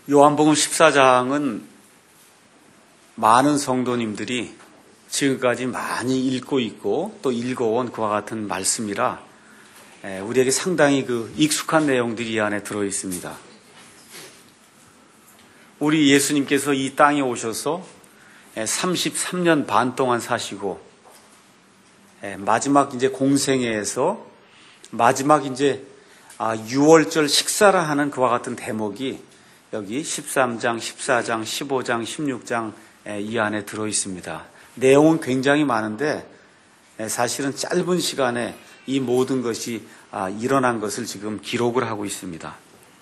요한복음 14장은 많은 성도님들이 지금까지 많이 읽고 있고 또 읽어온 그와 같은 말씀이라 우리에게 상당히 익숙한 내용들이 이 안에 들어 있습니다. 우리 예수님께서 이 땅에 오셔서 33년 반 동안 사시고 마지막 이제 공생애에서 마지막 이제 유월절 식사를 하는 그와 같은 대목이 여기 13장, 14장, 15장, 16장 이 안에 들어 있습니다. 내용은 굉장히 많은데 사실은 짧은 시간에 이 모든 것이 일어난 것을 지금 기록을 하고 있습니다.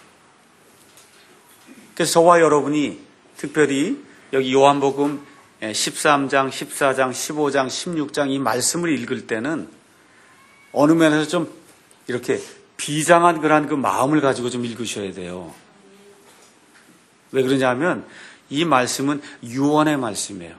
그래서 저와 여러분이 특별히 여기 요한복음 13장, 14장, 15장, 16장 이 말씀을 읽을 때는 어느 면에서 좀 이렇게 비장한 그런 그 마음을 가지고 좀 읽으셔야 돼요. 왜 그러냐면 이 말씀은 유언의 말씀이에요.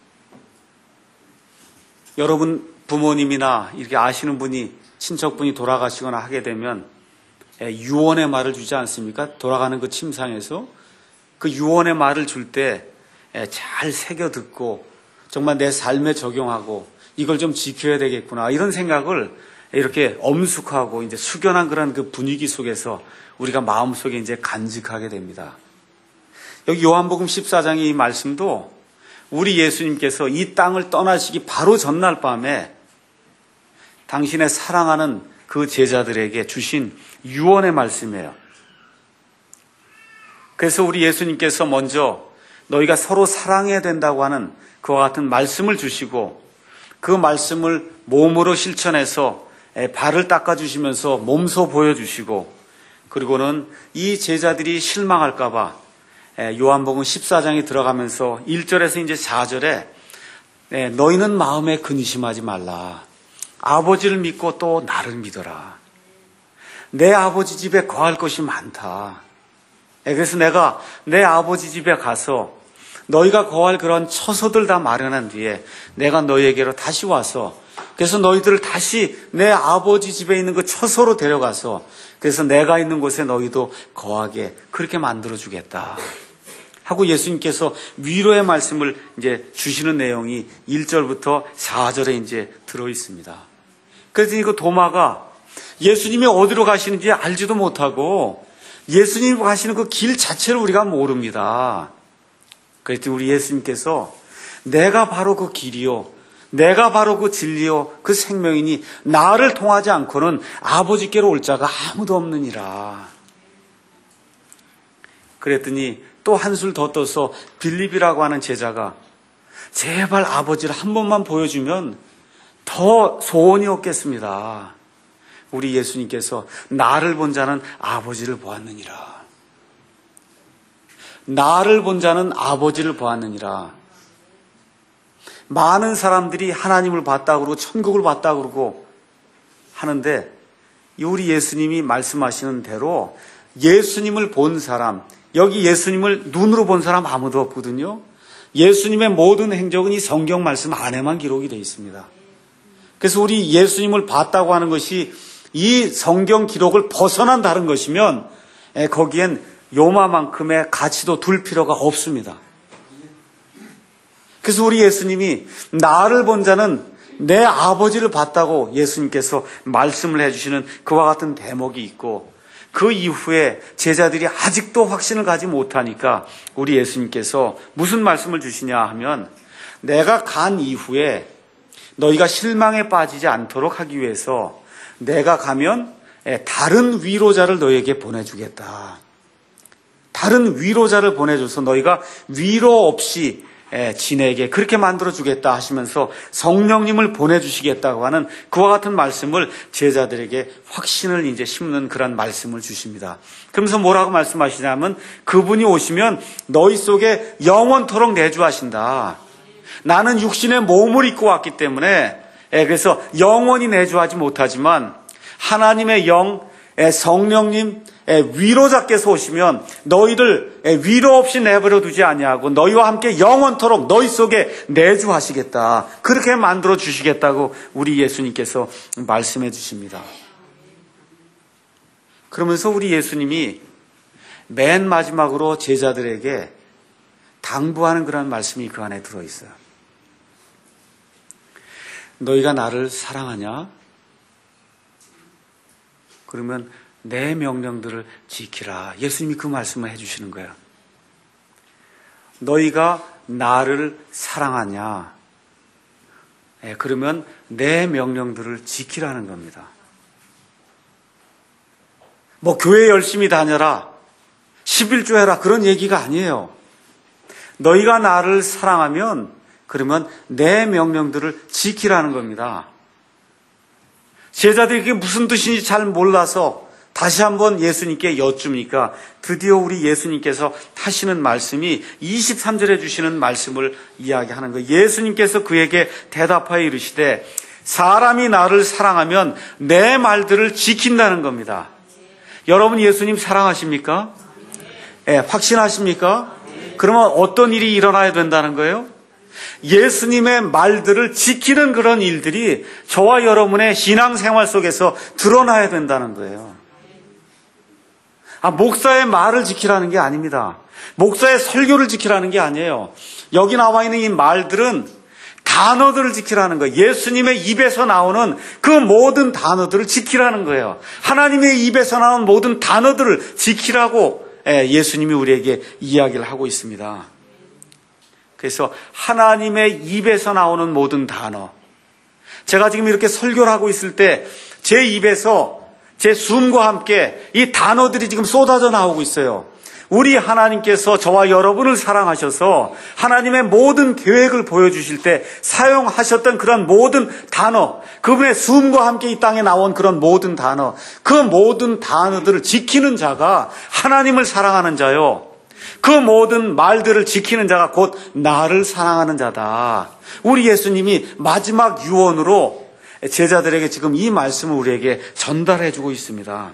여러분 부모님이나 이렇게 아시는 분이 친척분이 돌아가시거나 하게 되면 유언의 말을 주지 않습니까? 돌아가는 그 침상에서 그 유언의 말을 줄 때 잘 새겨 듣고 정말 내 삶에 적용하고 이걸 좀 지켜야 되겠구나 이런 생각을 이렇게 엄숙하고 이제 숙연한 그런 그 분위기 속에서 우리가 마음속에 이제 간직하게 됩니다. 여기 요한복음 14장의 이 말씀도 우리 예수님께서 이 땅을 떠나시기 바로 전날 밤에 당신의 사랑하는 그 제자들에게 주신 유언의 말씀이에요. 그래서 우리 예수님께서 먼저 너희가 서로 사랑해야 된다고 하는 그와 같은 말씀을 주시고 그 말씀을 몸으로 실천해서 발을 닦아주시면서 몸소 보여주시고 그리고는 이 제자들이 실망할까 봐 요한복음 14장에 들어가면서 1절에서 이제 4절에 너희는 마음에 근심하지 말라. 아버지를 믿고 또 나를 믿어라. 내 아버지 집에 거할 것이 많다. 그래서 내가 내 아버지 집에 가서 너희가 거할 그런 처소들 다 마련한 뒤에 내가 너희에게로 다시 와서 그래서 너희들을 다시 내 아버지 집에 있는 그 처소로 데려가서 그래서 내가 있는 곳에 너희도 거하게 그렇게 만들어 주겠다. 하고 예수님께서 위로의 말씀을 이제 주시는 내용이 1절부터 4절에 이제 들어 있습니다. 그래서 그 도마가 예수님이 어디로 가시는지 알지도 못하고 예수님이 가시는 그 길 자체를 우리가 모릅니다. 그래서 우리 예수님께서 내가 바로 그 길이요, 내가 바로 그 진리요, 그 생명이니 나를 통하지 않고는 아버지께로 올 자가 아무도 없느니라. 그랬더니 또 한술 더 떠서 빌립이라고 하는 제자가 제발 아버지를 한 번만 보여주면 더 소원이 없겠습니다. 우리 예수님께서 나를 본 자는 아버지를 보았느니라. 나를 본 자는 아버지를 보았느니라. 많은 사람들이 하나님을 봤다고 그러고 천국을 봤다고 그러고 하는데 우리 예수님이 말씀하시는 대로 예수님을 본 사람, 여기 예수님을 눈으로 본 사람 아무도 없거든요. 예수님의 모든 행적은 이 성경 말씀 안에만 기록이 되어 있습니다. 그래서 우리 예수님을 봤다고 하는 것이 이 성경 기록을 벗어난 다른 것이면 거기엔 요마만큼의 가치도 둘 필요가 없습니다. 그래서 우리 예수님이 나를 본 자는 내 아버지를 봤다고 예수님께서 말씀을 해주시는 그와 같은 대목이 있고 그 이후에 제자들이 아직도 확신을 가지 못하니까 우리 예수님께서 무슨 말씀을 주시냐 하면 내가 간 이후에 너희가 실망에 빠지지 않도록 하기 위해서 내가 가면 다른 위로자를 너희에게 보내주겠다. 다른 위로자를 보내줘서 너희가 위로 없이 지내게 그렇게 만들어주겠다 하시면서 성령님을 보내주시겠다고 하는 그와 같은 말씀을 제자들에게 확신을 이제 심는 그런 말씀을 주십니다. 그러면서 뭐라고 말씀하시냐면 그분이 오시면 너희 속에 영원토록 내주하신다. 나는 육신의 몸을 입고 왔기 때문에 그래서 영원히 내주하지 못하지만 하나님의 영, 성령님, 위로자께서 오시면 너희들 위로 없이 내버려 두지 아니하고 너희와 함께 영원토록 너희 속에 내주하시겠다. 그렇게 만들어 주시겠다고 우리 예수님께서 말씀해 주십니다. 그러면서 우리 예수님이 맨 마지막으로 제자들에게 당부하는 그런 말씀이 그 안에 들어있어요. 너희가 나를 사랑하냐? 그러면 내 명령들을 지키라. 예수님이 그 말씀을 해주시는 거예요. 너희가 나를 사랑하냐? 그러면 내 명령들을 지키라는 겁니다. 뭐 교회 열심히 다녀라, 11조 해라, 그런 얘기가 아니에요. 너희가 나를 사랑하면 그러면 내 명령들을 지키라는 겁니다. 제자들이 그게 무슨 뜻인지 잘 몰라서 다시 한번 예수님께 여쭈니까 드디어 우리 예수님께서 하시는 말씀이 23절에 주시는 말씀을 이야기하는 거예요. 예수님께서 그에게 대답하여 이르시되 사람이 나를 사랑하면 내 말들을 지킨다는 겁니다. 여러분 예수님 사랑하십니까? 네, 확신하십니까? 그러면 어떤 일이 일어나야 된다는 거예요? 예수님의 말들을 지키는 그런 일들이 저와 여러분의 신앙생활 속에서 드러나야 된다는 거예요. 목사의 말을 지키라는 게 아닙니다. 목사의 설교를 지키라는 게 아니에요. 여기 나와 있는 이 말들은 단어들을 지키라는 거예요. 예수님의 입에서 나오는 그 모든 단어들을 지키라는 거예요. 하나님의 입에서 나오는 모든 단어들을 지키라고 예수님이 우리에게 이야기를 하고 있습니다. 그래서 하나님의 입에서 나오는 모든 단어, 제가 지금 이렇게 설교를 하고 있을 때 제 입에서 제 숨과 함께 이 단어들이 지금 쏟아져 나오고 있어요. 우리 하나님께서 저와 여러분을 사랑하셔서 하나님의 모든 계획을 보여주실 때 사용하셨던 그런 모든 단어, 그분의 숨과 함께 이 땅에 나온 그런 모든 단어, 그 모든 단어들을 지키는 자가 하나님을 사랑하는 자요, 그 모든 말들을 지키는 자가 곧 나를 사랑하는 자다. 우리 예수님이 마지막 유언으로 제자들에게 지금 이 말씀을 우리에게 전달해 주고 있습니다.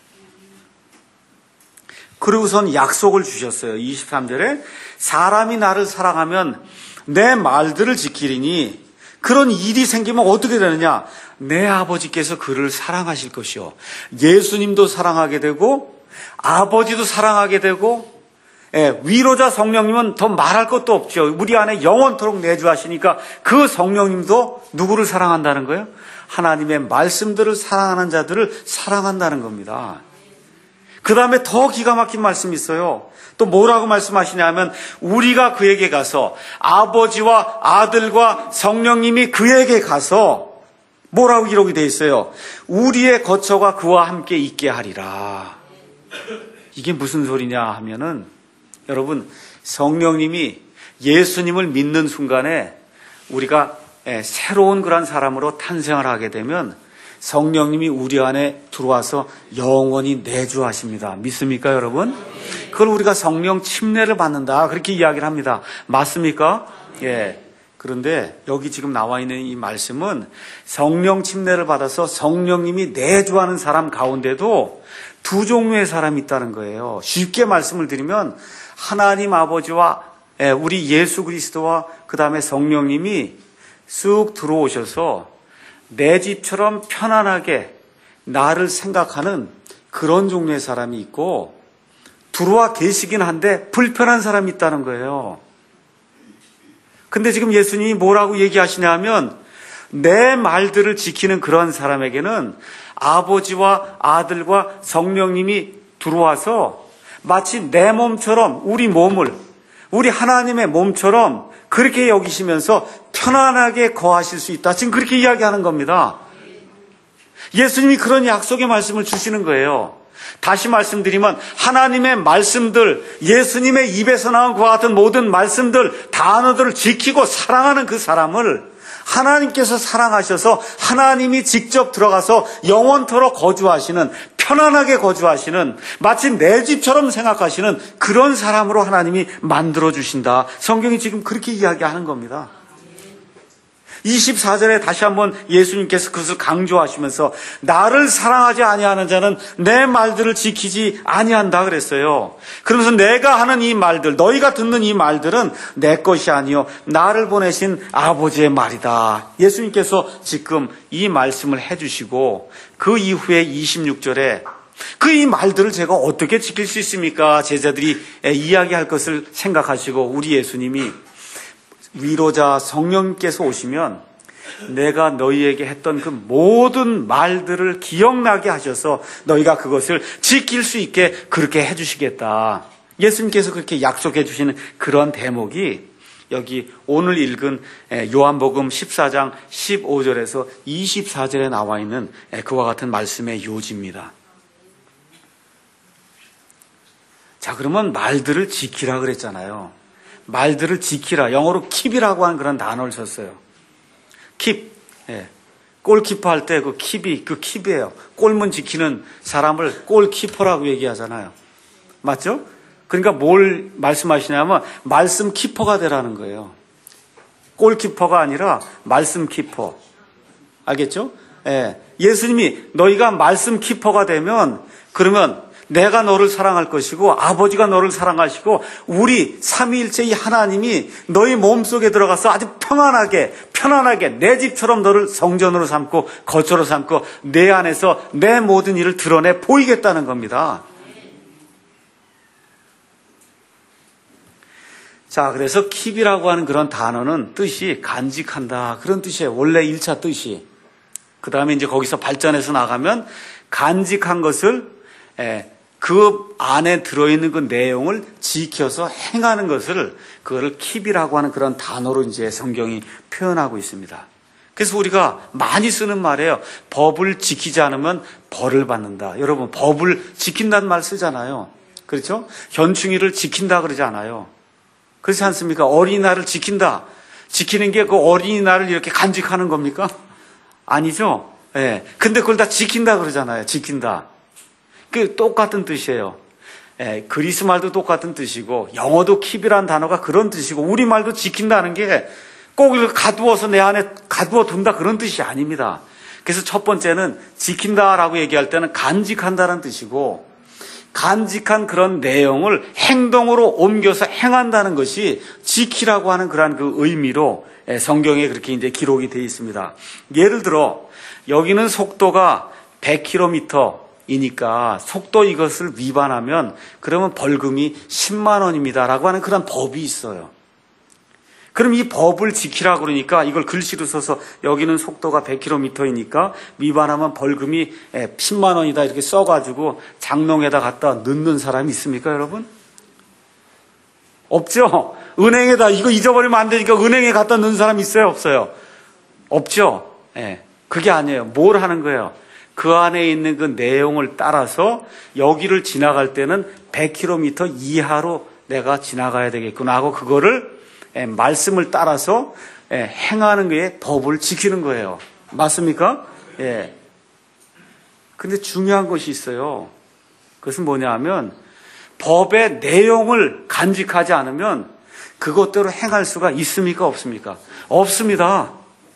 그리고선 약속을 주셨어요. 23절에 사람이 나를 사랑하면 내 말들을 지키리니 그런 일이 생기면 어떻게 되느냐? 내 아버지께서 그를 사랑하실 것이요. 예수님도 사랑하게 되고 아버지도 사랑하게 되고 위로자 성령님은 더 말할 것도 없죠. 우리 안에 영원토록 내주하시니까 그 성령님도 누구를 사랑한다는 거예요? 하나님의 말씀들을 사랑하는 자들을 사랑한다는 겁니다. 그 다음에 더 기가 막힌 말씀이 있어요. 또 뭐라고 말씀하시냐면 우리가 그에게 가서 아버지와 아들과 성령님이 그에게 가서 뭐라고 기록이 되어 있어요? 우리의 거처가 그와 함께 있게 하리라. 이게 무슨 소리냐 하면은 여러분 성령님이 예수님을 믿는 순간에 우리가 새로운 그런 사람으로 탄생을 하게 되면 성령님이 우리 안에 들어와서 영원히 내주하십니다. 믿습니까 여러분? 그걸 우리가 성령 침례를 받는다 그렇게 이야기를 합니다. 맞습니까? 예. 그런데 여기 지금 나와 있는 이 말씀은 성령 침례를 받아서 성령님이 내주하는 사람 가운데도 두 종류의 사람이 있다는 거예요. 쉽게 말씀을 드리면 하나님 아버지와 우리 예수 그리스도와 그 다음에 성령님이 쑥 들어오셔서 내 집처럼 편안하게 나를 생각하는 그런 종류의 사람이 있고 들어와 계시긴 한데 불편한 사람이 있다는 거예요. 근데 지금 예수님이 뭐라고 얘기하시냐면 내 말들을 지키는 그런 사람에게는 아버지와 아들과 성령님이 들어와서 마치 내 몸처럼 우리 몸을 우리 하나님의 몸처럼 그렇게 여기시면서 편안하게 거하실 수 있다. 지금 그렇게 이야기하는 겁니다. 예수님이 그런 약속의 말씀을 주시는 거예요. 다시 말씀드리면 하나님의 말씀들, 예수님의 입에서 나온 그와 같은 모든 말씀들, 단어들을 지키고 사랑하는 그 사람을 하나님께서 사랑하셔서 하나님이 직접 들어가서 영원토록 거주하시는, 편안하게 거주하시는, 마치 내 집처럼 생각하시는 그런 사람으로 하나님이 만들어주신다. 성경이 지금 그렇게 이야기하는 겁니다. 24절에 다시 한번 예수님께서 그것을 강조하시면서 나를 사랑하지 아니하는 자는 내 말들을 지키지 아니한다 그랬어요. 그러면서 내가 하는 이 말들, 너희가 듣는 이 말들은 내 것이 아니요 나를 보내신 아버지의 말이다. 예수님께서 지금 이 말씀을 해주시고 그 이후에 26절에 이 말들을 제가 어떻게 지킬 수 있습니까? 제자들이 이야기할 것을 생각하시고 우리 예수님이 위로자 성령께서 오시면 내가 너희에게 했던 그 모든 말들을 기억나게 하셔서 너희가 그것을 지킬 수 있게 그렇게 해주시겠다. 예수님께서 그렇게 약속해 주시는 그런 대목이 여기 오늘 읽은 요한복음 14장 15절에서 24절에 나와 있는 그와 같은 말씀의 요지입니다. 자, 그러면 말들을 지키라 그랬잖아요. 말들을 지키라. 영어로 keep이라고 하는 그런 단어를 썼어요. keep. 골키퍼 할 때 그 킵이에요. 골문 지키는 사람을 골키퍼라고 얘기하잖아요. 맞죠? 그러니까 뭘 말씀하시냐면 말씀 키퍼가 되라는 거예요. 골키퍼가 아니라 말씀 키퍼. 알겠죠? 예수님이 너희가 말씀 키퍼가 되면 그러면 내가 너를 사랑할 것이고 아버지가 너를 사랑하시고 우리 삼위일체의 하나님이 너희 몸속에 들어가서 아주 편안하게 내 집처럼 너를 성전으로 삼고 거처로 삼고 내 안에서 내 모든 일을 드러내 보이겠다는 겁니다. 자, 그래서 킵이라고 하는 그런 단어는 뜻이 간직한다. 그런 뜻이에요. 원래 1차 뜻이. 그 다음에 이제 거기서 발전해서 나가면 간직한 것을 그 안에 들어있는 그 내용을 지켜서 행하는 것을 그거를 킵이라고 하는 그런 단어로 이제 성경이 표현하고 있습니다. 그래서 우리가 많이 쓰는 말이에요. 법을 지키지 않으면 벌을 받는다. 여러분, 법을 지킨다는 말 쓰잖아요. 그렇죠? 현충일을 지킨다 그러지 않아요. 그렇지 않습니까? 어린이날을 지킨다. 지키는 게 그 어린이날을 이렇게 간직하는 겁니까? 아니죠? 근데 그걸 다 지킨다 그러잖아요. 지킨다. 그 똑같은 뜻이에요. 그리스 말도 똑같은 뜻이고 영어도 킵이라는 단어가 그런 뜻이고 우리말도 지킨다는 게 꼭 이렇게 가두어서 내 안에 가두어 둔다 그런 뜻이 아닙니다. 그래서 첫 번째는 지킨다라고 얘기할 때는 간직한다는 뜻이고 간직한 그런 내용을 행동으로 옮겨서 행한다는 것이 지키라고 하는 그러한 그 의미로 성경에 그렇게 이제 기록이 되어 있습니다. 예를 들어 여기는 속도가 100km이니까 속도 이것을 위반하면 그러면 벌금이 10만 원입니다라고 하는 그런 법이 있어요. 그럼 이 법을 지키라 그러니까 이걸 글씨로 써서 여기는 속도가 100km이니까 위반하면 벌금이 10만 원이다 이렇게 써가지고 장롱에다 갖다 넣는 사람이 있습니까, 여러분? 없죠? 은행에다 이거 잊어버리면 안 되니까 은행에 갖다 넣는 사람 있어요, 없어요? 없죠? 그게 아니에요. 뭘 하는 거예요? 그 안에 있는 그 내용을 따라서 여기를 지나갈 때는 100km 이하로 내가 지나가야 되겠구나 하고 그거를 말씀을 따라서 행하는 게 법을 지키는 거예요. 맞습니까? 근데 중요한 것이 있어요. 그것은 뭐냐 하면 법의 내용을 간직하지 않으면 그것대로 행할 수가 있습니까? 없습니까? 없습니다.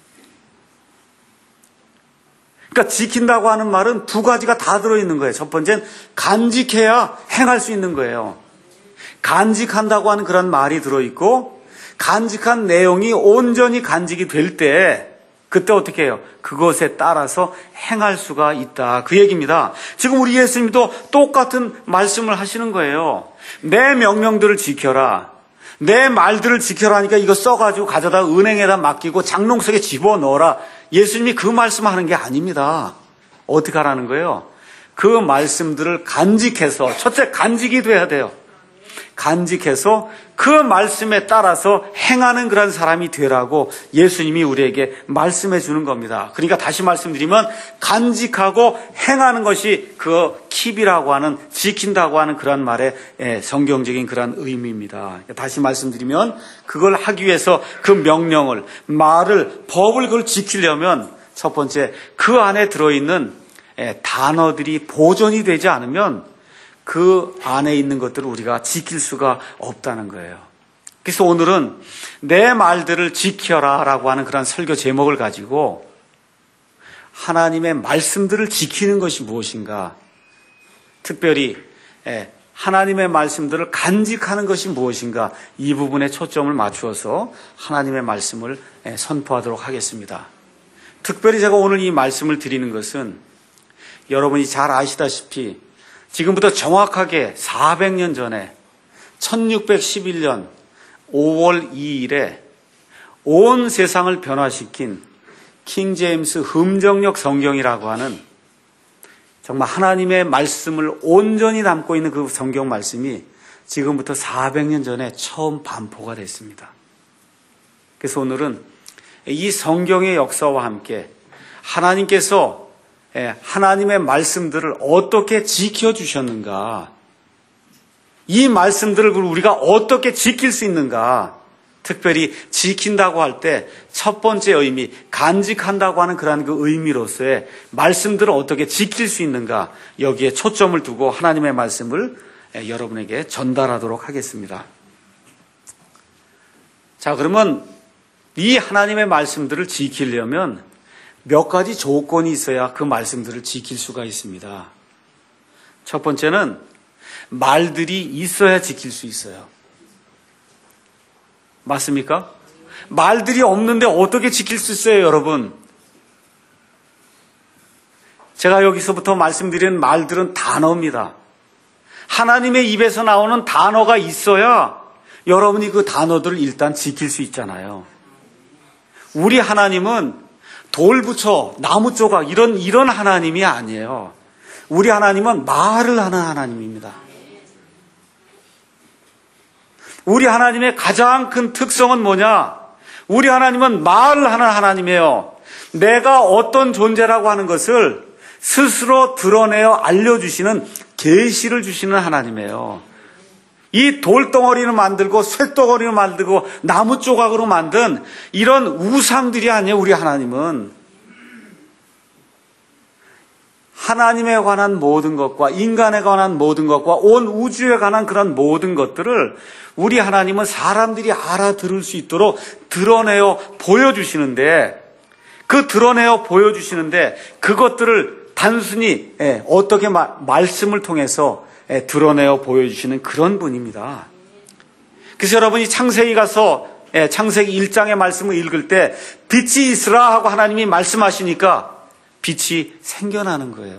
그러니까 지킨다고 하는 말은 두 가지가 다 들어있는 거예요. 첫 번째는 간직해야 행할 수 있는 거예요. 간직한다고 하는 그런 말이 들어있고 간직한 내용이 온전히 간직이 될 때 그때 어떻게 해요? 그것에 따라서 행할 수가 있다. 그 얘기입니다. 지금 우리 예수님도 똑같은 말씀을 하시는 거예요. 내 명령들을 지켜라. 내 말들을 지켜라 하니까 이거 써가지고 가져다 은행에다 맡기고 장롱 속에 집어넣어라. 예수님이 그 말씀하는 게 아닙니다. 어떻게 하라는 거예요? 그 말씀들을 간직해서 첫째 간직이 돼야 돼요. 간직해서 그 말씀에 따라서 행하는 그런 사람이 되라고 예수님이 우리에게 말씀해 주는 겁니다. 그러니까 다시 말씀드리면 간직하고 행하는 것이 그 킵이라고 하는 지킨다고 하는 그런 말의 성경적인 그런 의미입니다. 다시 말씀드리면 그걸 하기 위해서 그 명령을 말을 법을 그걸 지키려면 첫 번째 그 안에 들어있는 단어들이 보존이 되지 않으면 그 안에 있는 것들을 우리가 지킬 수가 없다는 거예요. 그래서 오늘은 내 말들을 지켜라 라고 하는 그런 설교 제목을 가지고 하나님의 말씀들을 지키는 것이 무엇인가, 특별히 하나님의 말씀들을 간직하는 것이 무엇인가, 이 부분에 초점을 맞추어서 하나님의 말씀을 선포하도록 하겠습니다. 특별히 제가 오늘 이 말씀을 드리는 것은 여러분이 잘 아시다시피 지금부터 정확하게 400년 전에 1611년 5월 2일에 온 세상을 변화시킨 킹 제임스 흠정역 성경이라고 하는 정말 하나님의 말씀을 온전히 담고 있는 그 성경 말씀이 지금부터 400년 전에 처음 반포가 됐습니다. 그래서 오늘은 이 성경의 역사와 함께 하나님께서 하나님의 말씀들을 어떻게 지켜주셨는가, 이 말씀들을 우리가 어떻게 지킬 수 있는가, 특별히 지킨다고 할 때 첫 번째 의미, 간직한다고 하는 그러한 그 의미로서의 말씀들을 어떻게 지킬 수 있는가, 여기에 초점을 두고 하나님의 말씀을 여러분에게 전달하도록 하겠습니다. 자, 그러면 이 하나님의 말씀들을 지키려면 몇 가지 조건이 있어야 그 말씀들을 지킬 수가 있습니다. 첫 번째는 말들이 있어야 지킬 수 있어요. 맞습니까? 말들이 없는데 어떻게 지킬 수 있어요, 여러분? 제가 여기서부터 말씀드리는 말들은 단어입니다. 하나님의 입에서 나오는 단어가 있어야 여러분이 그 단어들을 일단 지킬 수 있잖아요. 우리 하나님은 돌 붙여, 나무 조각, 이런 하나님이 아니에요. 우리 하나님은 말을 하는 하나님입니다. 우리 하나님의 가장 큰 특성은 뭐냐? 우리 하나님은 말을 하는 하나님이에요. 내가 어떤 존재라고 하는 것을 스스로 드러내어 알려주시는, 계시를 주시는 하나님이에요. 이 돌덩어리를 만들고 쇳덩어리를 만들고 나무 조각으로 만든 이런 우상들이 아니에요. 우리 하나님은 하나님에 관한 모든 것과 인간에 관한 모든 것과 온 우주에 관한 그런 모든 것들을 우리 하나님은 사람들이 알아들을 수 있도록 드러내어 보여주시는데, 그 드러내어 보여주시는데 그것들을 단순히 어떻게 말씀을 통해서 드러내어 보여주시는 그런 분입니다. 그래서 여러분이 창세기 가서 창세기 1장의 말씀을 읽을 때 빛이 있으라 하고 하나님이 말씀하시니까 빛이 생겨나는 거예요.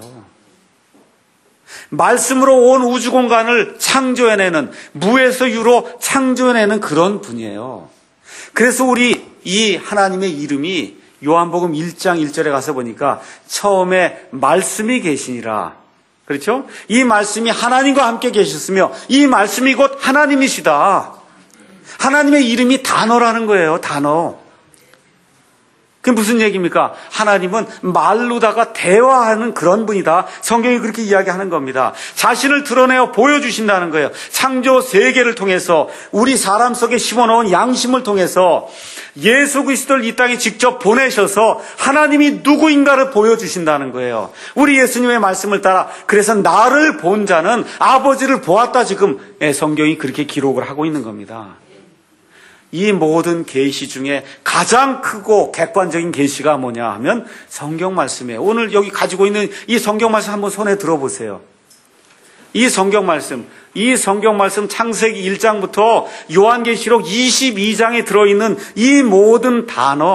말씀으로 온 우주 공간을 창조해내는, 무에서 유로 창조해내는 그런 분이에요. 그래서 우리 이 하나님의 이름이 요한복음 1장 1절에 가서 보니까 처음에 말씀이 계시니라. 그렇죠? 이 말씀이 하나님과 함께 계셨으며 이 말씀이 곧 하나님이시다. 하나님의 이름이 단어라는 거예요. 단어. 그게 무슨 얘기입니까? 하나님은 말로다가 대화하는 그런 분이다. 성경이 그렇게 이야기하는 겁니다. 자신을 드러내어 보여주신다는 거예요. 창조 세계를 통해서, 우리 사람 속에 심어놓은 양심을 통해서 예수 그리스도를 이 땅에 직접 보내셔서 하나님이 누구인가를 보여주신다는 거예요. 우리 예수님의 말씀을 따라 그래서 나를 본 자는 아버지를 보았다, 지금 성경이 그렇게 기록을 하고 있는 겁니다. 이 모든 계시 중에 가장 크고 객관적인 계시가 뭐냐 하면 성경 말씀이에요. 오늘 여기 가지고 있는 이 성경 말씀 한번 손에 들어보세요. 이 성경 말씀 창세기 1장부터 요한계시록 22장에 들어있는 이 모든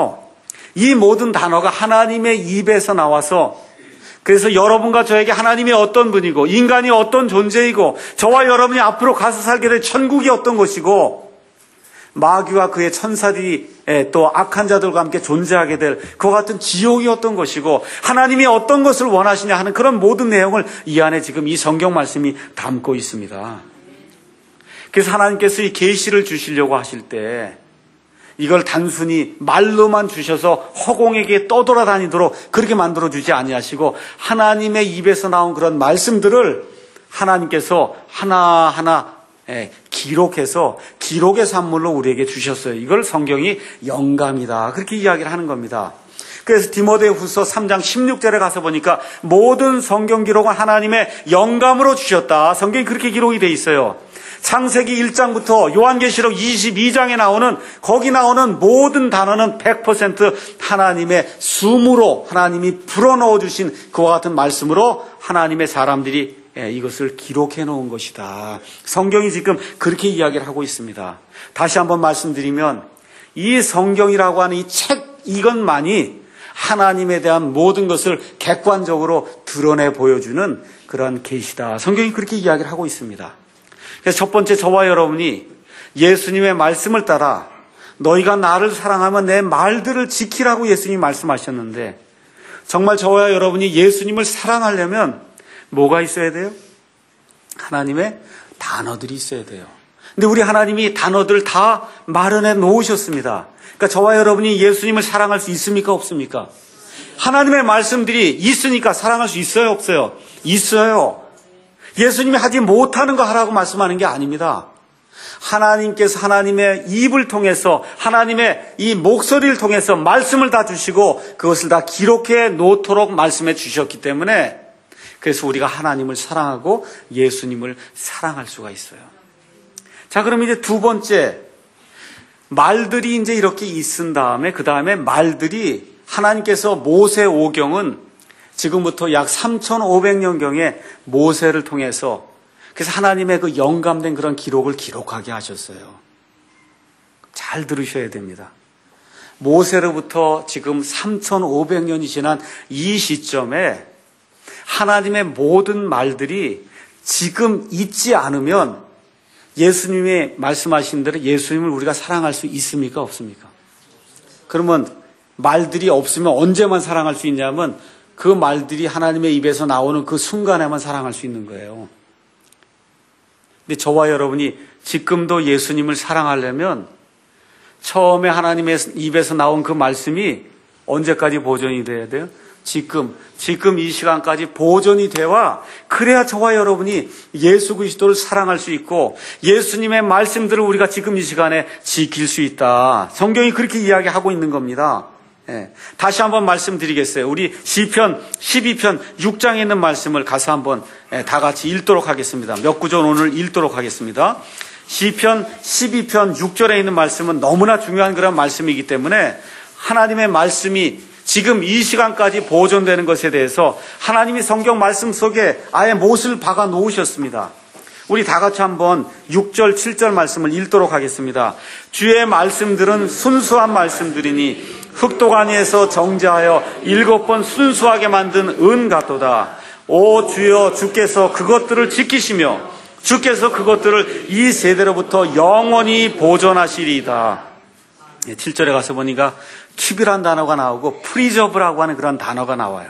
단어가 하나님의 입에서 나와서, 그래서 여러분과 저에게 하나님이 어떤 분이고 인간이 어떤 존재이고 저와 여러분이 앞으로 가서 살게 될 천국이 어떤 것이고 마귀와 그의 천사들이 또 악한 자들과 함께 존재하게 될 그와 같은 지옥이 어떤 것이고 하나님이 어떤 것을 원하시냐 하는 그런 모든 내용을 이 안에 지금 이 성경 말씀이 담고 있습니다. 그래서 하나님께서 이 계시를 주시려고 하실 때 이걸 단순히 말로만 주셔서 허공에게 떠돌아다니도록 그렇게 만들어주지 아니하시고 하나님의 입에서 나온 그런 말씀들을 하나님께서 하나하나 기록해서 기록의 산물로 우리에게 주셨어요. 이걸 성경이 영감이다, 그렇게 이야기를 하는 겁니다. 그래서 디모데후서 3장 16절에 가서 보니까 모든 성경 기록은 하나님의 영감으로 주셨다, 성경이 그렇게 기록이 돼 있어요. 창세기 1장부터 요한계시록 22장에 나오는, 거기 나오는 모든 단어는 100% 하나님의 숨으로 하나님이 불어넣어 주신 그와 같은 말씀으로 하나님의 사람들이 이것을 기록해 놓은 것이다. 성경이 지금 그렇게 이야기를 하고 있습니다. 다시 한번 말씀드리면 이 성경이라고 하는 이 책, 이것만이 하나님에 대한 모든 것을 객관적으로 드러내 보여주는 그런 계시다. 성경이 그렇게 이야기를 하고 있습니다. 그래서 첫 번째, 저와 여러분이 예수님의 말씀을 따라 너희가 나를 사랑하면 내 말들을 지키라고 예수님이 말씀하셨는데, 정말 저와 여러분이 예수님을 사랑하려면 뭐가 있어야 돼요? 하나님의 단어들이 있어야 돼요. 근데 우리 하나님이 단어들 다 마련해 놓으셨습니다. 그러니까 저와 여러분이 예수님을 사랑할 수 있습니까? 없습니까? 하나님의 말씀들이 있으니까 사랑할 수 있어요? 없어요? 있어요. 예수님이 하지 못하는 거 하라고 말씀하는 게 아닙니다. 하나님께서 하나님의 입을 통해서, 하나님의 이 목소리를 통해서 말씀을 다 주시고 그것을 다 기록해 놓도록 말씀해 주셨기 때문에, 그래서 우리가 하나님을 사랑하고 예수님을 사랑할 수가 있어요. 자, 그럼 이제 두 번째, 말들이 이제 이렇게 있은 다음에, 그 다음에 말들이 하나님께서 모세 오경은 지금부터 약 3,500년경에 모세를 통해서, 그래서 하나님의 그 영감된 그런 기록을 기록하게 하셨어요. 잘 들으셔야 됩니다. 모세로부터 지금 3,500년이 지난 이 시점에 하나님의 모든 말들이 지금 있지 않으면 예수님이 말씀하신 대로 예수님을 우리가 사랑할 수 있습니까? 없습니까? 그러면 말들이 없으면 언제만 사랑할 수 있냐면 그 말들이 하나님의 입에서 나오는 그 순간에만 사랑할 수 있는 거예요. 근데 저와 여러분이 지금도 예수님을 사랑하려면 처음에 하나님의 입에서 나온 그 말씀이 언제까지 보존이 돼야 돼요? 지금 이 시간까지 보존이 되와, 그래야 저와 여러분이 예수 그리스도를 사랑할 수 있고 예수님의 말씀들을 우리가 지금 이 시간에 지킬 수 있다. 성경이 그렇게 이야기하고 있는 겁니다. 다시 한번 말씀드리겠어요. 우리 시편 12편 6장에 있는 말씀을 가서 한번 다 같이 읽도록 하겠습니다. 몇 구절 오늘 읽도록 하겠습니다. 시편 12편 6절에 있는 말씀은 너무나 중요한 그런 말씀이기 때문에 하나님의 말씀이 지금 이 시간까지 보존되는 것에 대해서 하나님이 성경 말씀 속에 아예 못을 박아 놓으셨습니다. 우리 다 같이 한번 6절 7절 말씀을 읽도록 하겠습니다. 주의 말씀들은 순수한 말씀들이니 흑독안 위에서 정제하여 7번 순수하게 만든 은 같도다. 오 주여, 주께서 그것들을 지키시며 주께서 그것들을 이 세대로부터 영원히 보존하시리이다. 7절에 가서 보니까 킵이라는 단어가 나오고 프리저브라고 하는 그런 단어가 나와요.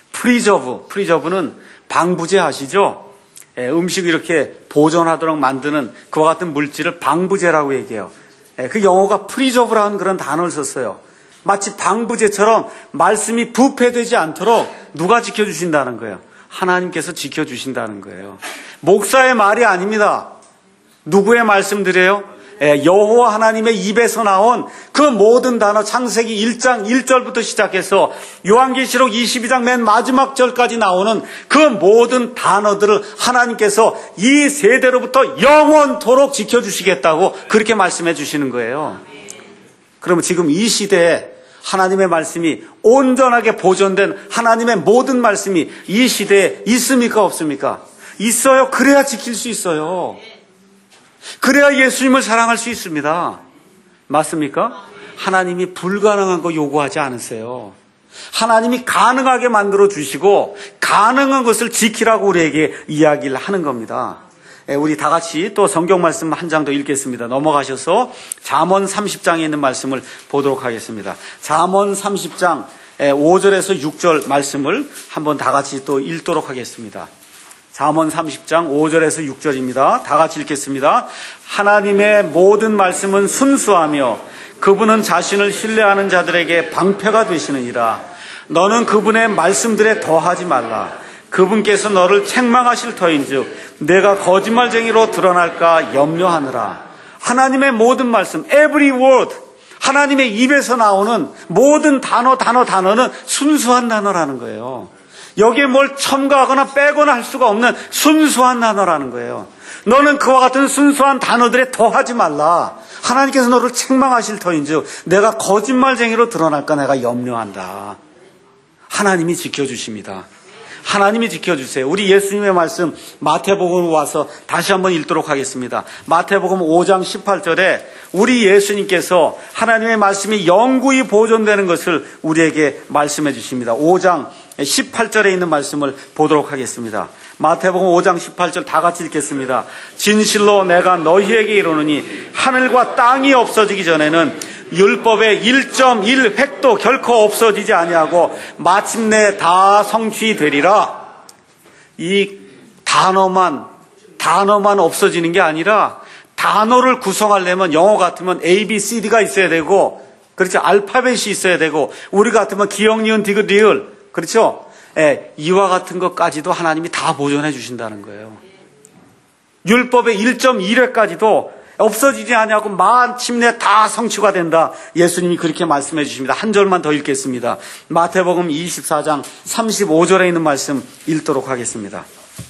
프리저브는 방부제 아시죠? 음식을 이렇게 보존하도록 만드는 그와 같은 물질을 방부제라고 얘기해요. 그 영어가 프리저브라는 그런 단어를 썼어요. 마치 방부제처럼 말씀이 부패되지 않도록 누가 지켜주신다는 거예요? 하나님께서 지켜주신다는 거예요. 목사의 말이 아닙니다. 누구의 말씀들이에요? 여호와 하나님의 입에서 나온 그 모든 단어, 창세기 1장 1절부터 시작해서 요한계시록 22장 맨 마지막 절까지 나오는 그 모든 단어들을 하나님께서 이 세대로부터 영원토록 지켜주시겠다고 그렇게 말씀해 주시는 거예요. 그러면 지금 이 시대에 하나님의 말씀이 온전하게 보존된 하나님의 모든 말씀이 이 시대에 있습니까? 없습니까? 있어요. 그래야 지킬 수 있어요. 그래야 예수님을 사랑할 수 있습니다. 맞습니까? 하나님이 불가능한 거 요구하지 않으세요. 하나님이 가능하게 만들어 주시고 가능한 것을 지키라고 우리에게 이야기를 하는 겁니다. 우리 다 같이 또 성경 말씀 한 장 더 읽겠습니다. 넘어가셔서 잠언 30장에 있는 말씀을 보도록 하겠습니다. 잠언 30장 5절에서 6절 말씀을 한번 다 같이 또 읽도록 하겠습니다. 잠언 30장 5절에서 6절입니다. 다 같이 읽겠습니다. 하나님의 모든 말씀은 순수하며 그분은 자신을 신뢰하는 자들에게 방패가 되시느니라. 너는 그분의 말씀들에 더하지 말라. 그분께서 너를 책망하실 터인즉 내가 거짓말쟁이로 드러날까 염려하느라. 하나님의 모든 말씀, every word, 하나님의 입에서 나오는 모든 단어는 순수한 단어라는 거예요. 여기에 뭘 첨가하거나 빼거나 할 수가 없는 순수한 단어라는 거예요. 너는 그와 같은 순수한 단어들에 더하지 말라. 하나님께서 너를 책망하실 터인즉 내가 거짓말쟁이로 드러날까 내가 염려한다. 하나님이 지켜주십니다. 하나님이 지켜주세요. 우리 예수님의 말씀 마태복음 와서 다시 한번 읽도록 하겠습니다. 마태복음 5장 18절에 우리 예수님께서 하나님의 말씀이 영구히 보존되는 것을 우리에게 말씀해 주십니다. 5장 18절에 있는 말씀을 보도록 하겠습니다. 마태복음 5장 18절 다 같이 읽겠습니다. 진실로 내가 너희에게 이르노니 하늘과 땅이 없어지기 전에는 율법의 1.1획도 결코 없어지지 아니하고 마침내 다 성취되리라. 이 단어만 없어지는 게 아니라 단어를 구성하려면 영어 같으면 A, B, C, D가 있어야 되고, 그렇죠? 알파벳이 있어야 되고, 우리 같으면 기역, 니은, 디귿, 리을, 그렇죠? 이와 같은 것까지도 하나님이 다 보존해 주신다는 거예요. 율법의 1.1회까지도 없어지지 아니하고 마침내 다 성취가 된다. 예수님이 그렇게 말씀해 주십니다. 한 절만 더 읽겠습니다. 마태복음 24장 35절에 있는 말씀 읽도록 하겠습니다.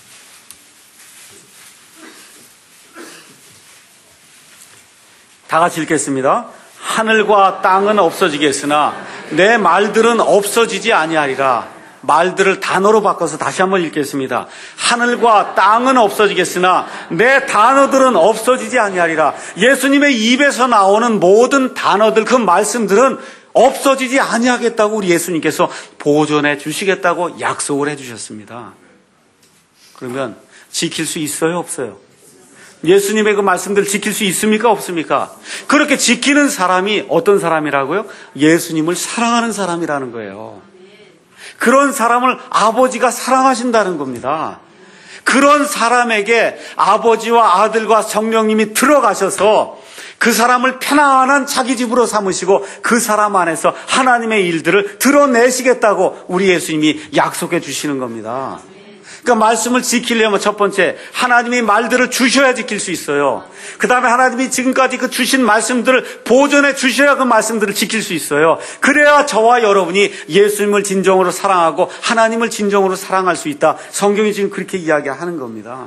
다 같이 읽겠습니다. 하늘과 땅은 없어지겠으나 내 말들은 없어지지 아니하리라. 말들을 단어로 바꿔서 다시 한번 읽겠습니다. 하늘과 땅은 없어지겠으나 내 단어들은 없어지지 아니하리라. 예수님의 입에서 나오는 모든 단어들, 그 말씀들은 없어지지 아니하겠다고 우리 예수님께서 보존해 주시겠다고 약속을 해 주셨습니다. 그러면 지킬 수 있어요, 없어요? 예수님의 그 말씀들을 지킬 수 있습니까, 없습니까? 그렇게 지키는 사람이 어떤 사람이라고요? 예수님을 사랑하는 사람이라는 거예요. 그런 사람을 아버지가 사랑하신다는 겁니다. 그런 사람에게 아버지와 아들과 성령님이 들어가셔서 그 사람을 편안한 자기 집으로 삼으시고 그 사람 안에서 하나님의 일들을 드러내시겠다고 우리 예수님이 약속해 주시는 겁니다. 그러니까 말씀을 지키려면 첫 번째, 하나님이 말들을 주셔야 지킬 수 있어요. 그 다음에 하나님이 지금까지 그 주신 말씀들을 보존해 주셔야 그 말씀들을 지킬 수 있어요. 그래야 저와 여러분이 예수님을 진정으로 사랑하고 하나님을 진정으로 사랑할 수 있다. 성경이 지금 그렇게 이야기하는 겁니다.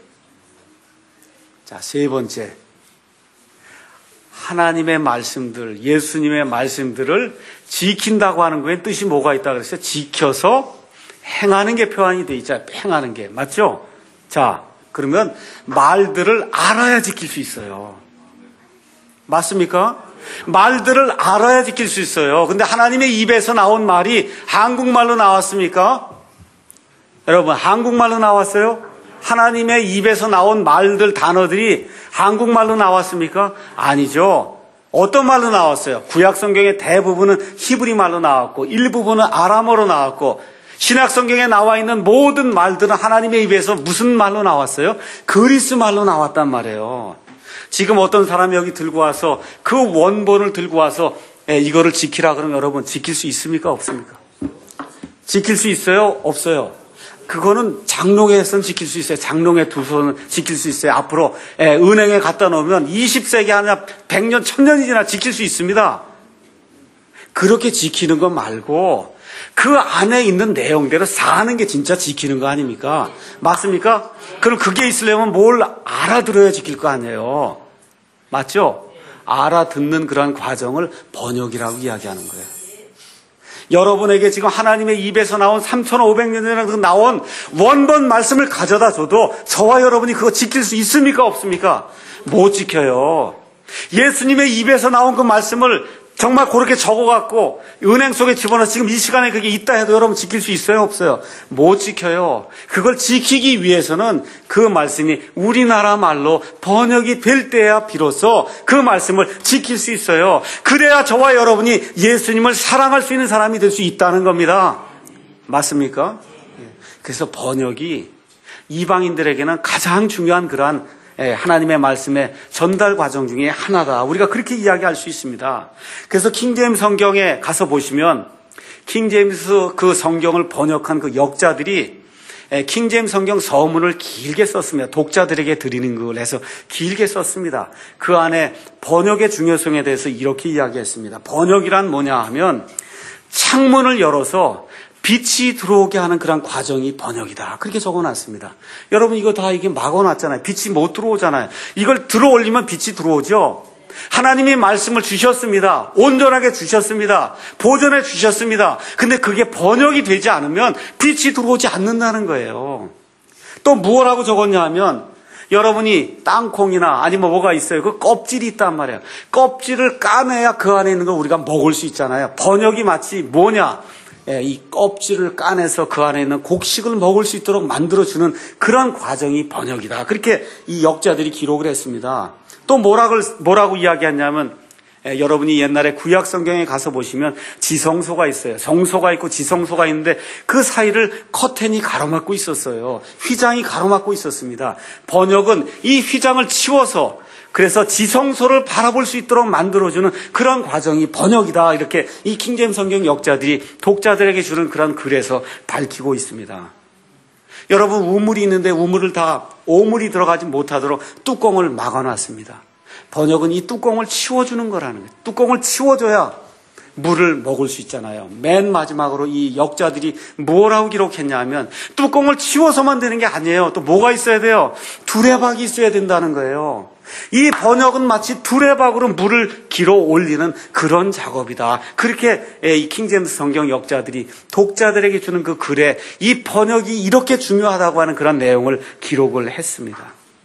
자, 세 번째. 하나님의 말씀들, 예수님의 말씀들을 지킨다고 하는 거에 뜻이 뭐가 있다 그랬어요? 지켜서 행하는 게 표현이 돼 있잖아요. 행하는 게. 맞죠? 자, 그러면 말들을 알아야 지킬 수 있어요. 맞습니까? 말들을 알아야 지킬 수 있어요. 근데 하나님의 입에서 나온 말이 한국말로 나왔습니까? 여러분, 한국말로 나왔어요? 하나님의 입에서 나온 말들, 단어들이 한국말로 나왔습니까? 아니죠. 어떤 말로 나왔어요? 구약 성경의 대부분은 히브리 말로 나왔고 일부분은 아람어로 나왔고 신약 성경에 나와 있는 모든 말들은 하나님의 입에서 무슨 말로 나왔어요? 그리스 말로 나왔단 말이에요. 지금 어떤 사람이 여기 들고 와서 그 원본을 들고 와서 이거를 지키라 그러면 여러분 지킬 수 있습니까? 없습니까? 지킬 수 있어요? 없어요? 그거는 장롱에서는 지킬 수 있어요. 장롱에 두서는 지킬 수 있어요. 앞으로 은행에 갖다 놓으면 20세기 아니라 100년, 1000년이 지나 지킬 수 있습니다. 그렇게 지키는 것 말고 그 안에 있는 내용대로 사는 게 진짜 지키는 거 아닙니까? 맞습니까? 그럼 그게 있으려면 뭘 알아들어야 지킬 거 아니에요. 맞죠? 알아듣는 그런 과정을 번역이라고 이야기하는 거예요. 여러분에게 지금 하나님의 입에서 나온 3500년 전에 나온 원본 말씀을 가져다 줘도 저와 여러분이 그거 지킬 수 있습니까? 없습니까? 못 지켜요. 예수님의 입에서 나온 그 말씀을 정말 그렇게 적어갖고 은행 속에 집어넣어 지금 이 시간에 그게 있다 해도 여러분 지킬 수 있어요? 없어요? 못 지켜요. 그걸 지키기 위해서는 그 말씀이 우리나라 말로 번역이 될 때야 비로소 그 말씀을 지킬 수 있어요. 그래야 저와 여러분이 예수님을 사랑할 수 있는 사람이 될 수 있다는 겁니다. 맞습니까? 그래서 번역이 이방인들에게는 가장 중요한 그러한 하나님의 말씀의 전달 과정 중에 하나다. 우리가 그렇게 이야기할 수 있습니다. 그래서 킹제임스 성경에 가서 보시면 킹제임스 그 성경을 번역한 그 역자들이 킹제임스 성경 서문을 길게 썼습니다. 독자들에게 드리는 걸 해서 길게 썼습니다. 그 안에 번역의 중요성에 대해서 이렇게 이야기했습니다. 번역이란 뭐냐 하면 창문을 열어서 빛이 들어오게 하는 그런 과정이 번역이다. 그렇게 적어놨습니다. 여러분 이거 다 이게 막아놨잖아요. 빛이 못 들어오잖아요. 이걸 들어올리면 빛이 들어오죠. 하나님이 말씀을 주셨습니다. 온전하게 주셨습니다. 보존해 주셨습니다. 근데 그게 번역이 되지 않으면 빛이 들어오지 않는다는 거예요. 또 무엇라고 적었냐 하면 여러분이 땅콩이나 아니면 뭐가 있어요. 그 껍질이 있단 말이에요. 껍질을 까내야 그 안에 있는 걸 우리가 먹을 수 있잖아요. 번역이 마치 뭐냐? 이 껍질을 까내서 그 안에 있는 곡식을 먹을 수 있도록 만들어주는 그런 과정이 번역이다. 그렇게 이 역자들이 기록을 했습니다. 또 뭐라고 이야기했냐면 여러분이 옛날에 구약 성경에 가서 보시면 지성소가 있어요. 성소가 있고 지성소가 있는데 그 사이를 커튼이 가로막고 있었어요. 휘장이 가로막고 있었습니다. 번역은 이 휘장을 치워서 그래서 지성소를 바라볼 수 있도록 만들어주는 그런 과정이 번역이다. 이렇게 이 킹제임스 성경 역자들이 독자들에게 주는 그런 글에서 밝히고 있습니다. 여러분 우물이 있는데 우물을 다 오물이 들어가지 못하도록 뚜껑을 막아놨습니다. 번역은 이 뚜껑을 치워주는 거라는 거예요. 뚜껑을 치워줘야 물을 먹을 수 있잖아요. 맨 마지막으로 이 역자들이 뭐라고 기록했냐 하면 뚜껑을 치워서만 되는 게 아니에요. 또 뭐가 있어야 돼요? 두레박이 있어야 된다는 거예요. 이 번역은 마치 두레박으로 물을 길어 올리는 그런 작업이다. 그렇게 이 킹제임스 성경 역자들이 독자들에게 주는 그 글에 이 번역이 이렇게 중요하다고 하는 그런 내용을 기록을 했습니다.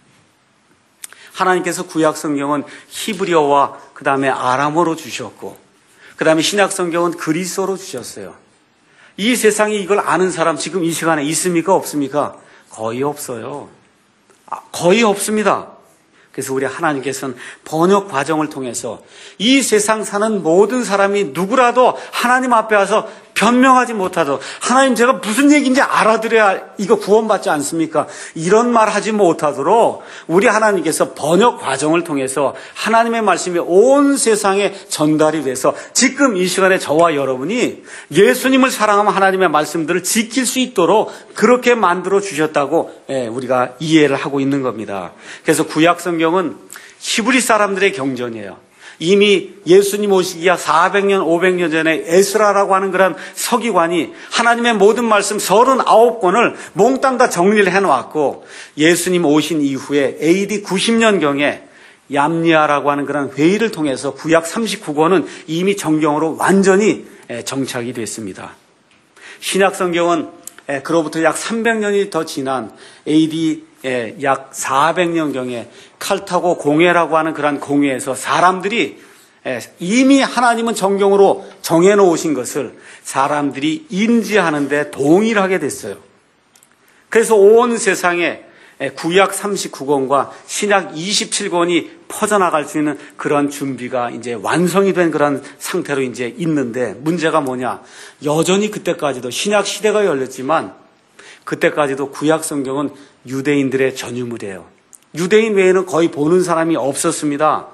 하나님께서 구약 성경은 히브리어와 그 다음에 아람어로 주셨고 그 다음에 신약 성경은 그리스어로 주셨어요. 이 세상에 이걸 아는 사람 지금 이 시간에 있습니까? 없습니까? 거의 없어요. 거의 없습니다. 그래서 우리 하나님께서는 번역 과정을 통해서 이 세상 사는 모든 사람이 누구라도 하나님 앞에 와서 변명하지 못하도록 하나님 제가 무슨 얘기인지 알아들어야 이거 구원받지 않습니까? 이런 말 하지 못하도록 우리 하나님께서 번역 과정을 통해서 하나님의 말씀이 온 세상에 전달이 돼서 지금 이 시간에 저와 여러분이 예수님을 사랑하면 하나님의 말씀들을 지킬 수 있도록 그렇게 만들어 주셨다고 우리가 이해를 하고 있는 겁니다. 그래서 구약 성경은 히브리 사람들의 경전이에요. 이미 예수님 오시기 약 400년, 500년 전에 에스라라고 하는 그런 서기관이 하나님의 모든 말씀 39권을 몽땅 다 정리를 해놓았고 예수님 오신 이후에 AD 90년경에 얌리아라고 하는 그런 회의를 통해서 구약 39권은 이미 정경으로 완전히 정착이 됐습니다. 신약 성경은 그로부터 약 300년이 더 지난 AD 약 400년경에 칼타고 공회라고 하는 그런 공회에서 사람들이 이미 하나님은 정경으로 정해놓으신 것을 사람들이 인지하는데 동의를 하게 됐어요. 그래서 온 세상에 구약 39권과 신약 27권이 퍼져나갈 수 있는 그런 준비가 이제 완성이 된 그런 상태로 이제 있는데 문제가 뭐냐? 여전히 그때까지도 신약 시대가 열렸지만 그때까지도 구약 성경은 유대인들의 전유물이에요. 유대인 외에는 거의 보는 사람이 없었습니다.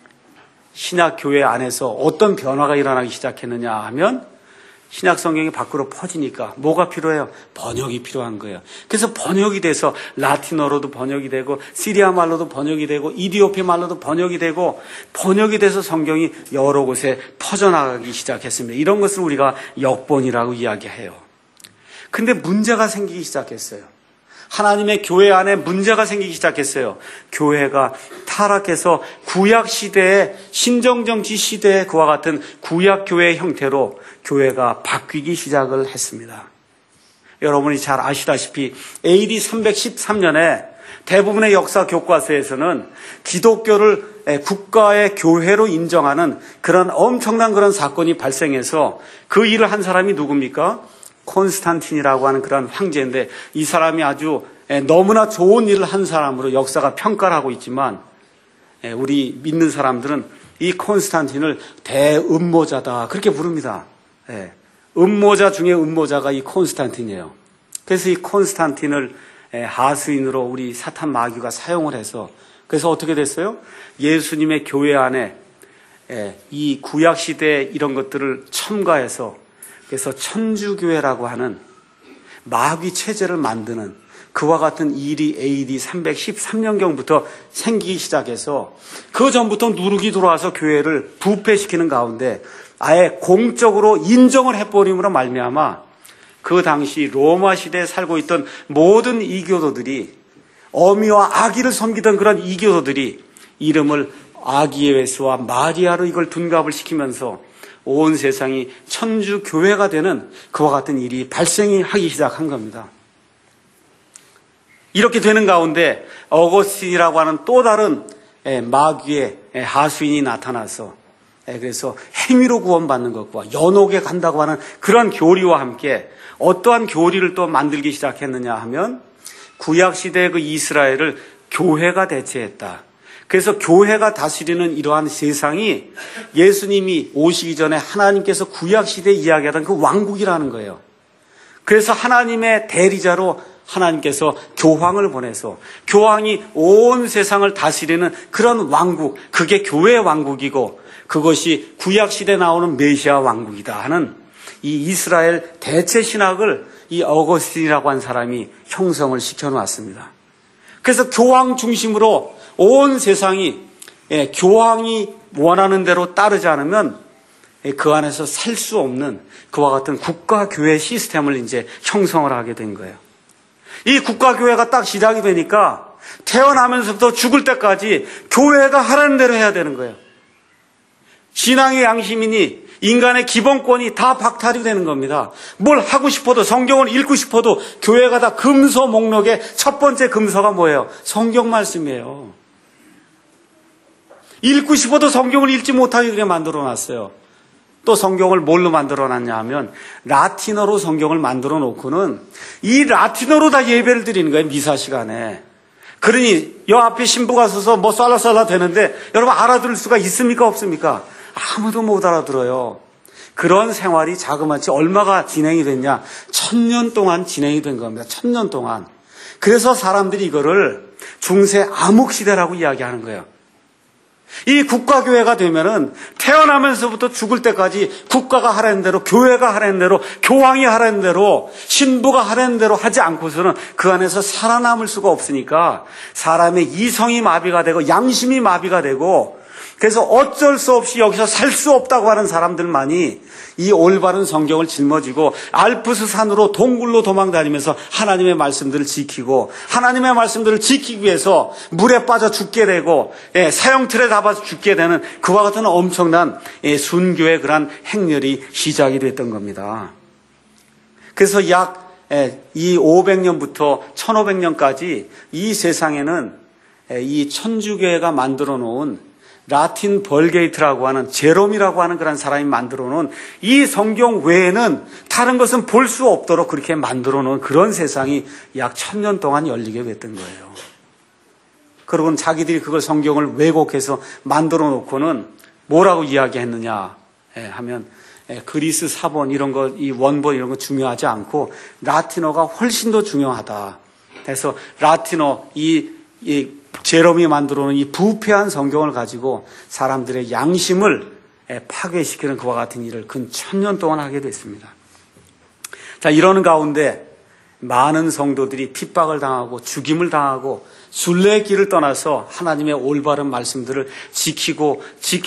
신약 교회 안에서 어떤 변화가 일어나기 시작했느냐 하면 신약 성경이 밖으로 퍼지니까 뭐가 필요해요? 번역이 필요한 거예요. 그래서 번역이 돼서 라틴어로도 번역이 되고 시리아 말로도 번역이 되고 이디오피아 말로도 번역이 되고 번역이 돼서 성경이 여러 곳에 퍼져나가기 시작했습니다. 이런 것을 우리가 역번이라고 이야기해요. 근데 문제가 생기기 시작했어요. 하나님의 교회 안에 문제가 생기기 시작했어요. 교회가 타락해서 구약 시대의 신정정치 시대의 그와 같은 구약 교회의 형태로 교회가 바뀌기 시작을 했습니다. 여러분이 잘 아시다시피 AD 313년에 대부분의 역사 교과서에서는 기독교를 국가의 교회로 인정하는 그런 엄청난 그런 사건이 발생해서 그 일을 한 사람이 누굽니까? 콘스탄틴이라고 하는 그런 황제인데 이 사람이 아주 너무나 좋은 일을 한 사람으로 역사가 평가를 하고 있지만 우리 믿는 사람들은 이 콘스탄틴을 대음모자다 그렇게 부릅니다. 음모자 중에 음모자가 이 콘스탄틴이에요. 그래서 이 콘스탄틴을 하수인으로 우리 사탄 마귀가 사용을 해서 그래서 어떻게 됐어요? 예수님의 교회 안에 이 구약시대 이런 것들을 첨가해서 그래서 천주교회라고 하는 마귀 체제를 만드는 그와 같은 일이 AD 313년경부터 생기기 시작해서 그 전부터 누룩이 들어와서 교회를 부패시키는 가운데 아예 공적으로 인정을 해버림으로 말미암아 그 당시 로마 시대에 살고 있던 모든 이교도들이 어미와 아기를 섬기던 그런 이교도들이 이름을 아기예수와 마리아로 이걸 둔갑을 시키면서 온 세상이 천주 교회가 되는 그와 같은 일이 발생이 하기 시작한 겁니다. 이렇게 되는 가운데 어거스틴이라고 하는 또 다른 마귀의 하수인이 나타나서 그래서 행위로 구원받는 것과 연옥에 간다고 하는 그런 교리와 함께 어떠한 교리를 또 만들기 시작했느냐 하면 구약시대의 그 이스라엘을 교회가 대체했다. 그래서 교회가 다스리는 이러한 세상이 예수님이 오시기 전에 하나님께서 구약시대에 이야기하던 그 왕국이라는 거예요. 그래서 하나님의 대리자로 하나님께서 교황을 보내서 교황이 온 세상을 다스리는 그런 왕국, 그게 교회의 왕국이고 그것이 구약시대에 나오는 메시아 왕국이다 하는 이 이스라엘 대체 신학을 이 어거스틴이라고 한 사람이 형성을 시켜놓았습니다. 그래서 교황 중심으로 온 세상이 교황이 원하는 대로 따르지 않으면 그 안에서 살 수 없는 그와 같은 국가교회 시스템을 이제 형성을 하게 된 거예요. 이 국가교회가 딱 시작이 되니까 태어나면서부터 죽을 때까지 교회가 하라는 대로 해야 되는 거예요. 신앙의 양심이니 인간의 기본권이 다 박탈이 되는 겁니다. 뭘 하고 싶어도 성경을 읽고 싶어도 교회가 다 금서 목록의 첫 번째 금서가 뭐예요? 성경 말씀이에요. 읽고 싶어도 성경을 읽지 못하게 그렇게 만들어놨어요. 또 성경을 뭘로 만들어놨냐 하면 라틴어로 성경을 만들어 놓고는 이 라틴어로 다 예배를 드리는 거예요. 미사 시간에. 그러니 여 앞에 신부가 서서 뭐 쌀라쌀라 되는데 여러분 알아들을 수가 있습니까? 없습니까? 아무도 못 알아들어요. 그런 생활이 자그마치 얼마가 진행이 됐냐? 1000년 동안 진행이 된 겁니다. 1000년 동안. 그래서 사람들이 이거를 중세 암흑시대라고 이야기하는 거예요. 이 국가교회가 되면은 태어나면서부터 죽을 때까지 국가가 하라는 대로, 교회가 하라는 대로, 교황이 하라는 대로, 신부가 하라는 대로 하지 않고서는 그 안에서 살아남을 수가 없으니까 사람의 이성이 마비가 되고 양심이 마비가 되고 그래서 어쩔 수 없이 여기서 살 수 없다고 하는 사람들만이 이 올바른 성경을 짊어지고 알프스 산으로 동굴로 도망다니면서 하나님의 말씀들을 지키고 하나님의 말씀들을 지키기 위해서 물에 빠져 죽게 되고 사형틀에 잡아서 죽게 되는 그와 같은 엄청난 순교의 그런 행렬이 시작이 됐던 겁니다. 그래서 약 이 500년부터 1500년까지 이 세상에는 이 천주교회가 만들어 놓은 라틴 벌게이트라고 하는 제롬이라고 하는 그런 사람이 만들어 놓은 이 성경 외에는 다른 것은 볼 수 없도록 그렇게 만들어 놓은 그런 세상이 약 1000년 동안 열리게 됐던 거예요. 그러고는 자기들이 그걸 성경을 왜곡해서 만들어 놓고는 뭐라고 이야기했느냐 하면 그리스 사본 이런 거, 이 원본 이런 거 중요하지 않고 라틴어가 훨씬 더 중요하다. 그래서 라틴어 이 제롬이 만들어놓은 이 부패한 성경을 가지고 사람들의 양심을 파괴시키는 그와 같은 일을 근 1000년 동안 하게 됐습니다. 자, 이러는 가운데 많은 성도들이 핍박을 당하고 죽임을 당하고 순례의 길을 떠나서 하나님의 올바른 말씀들을 지키고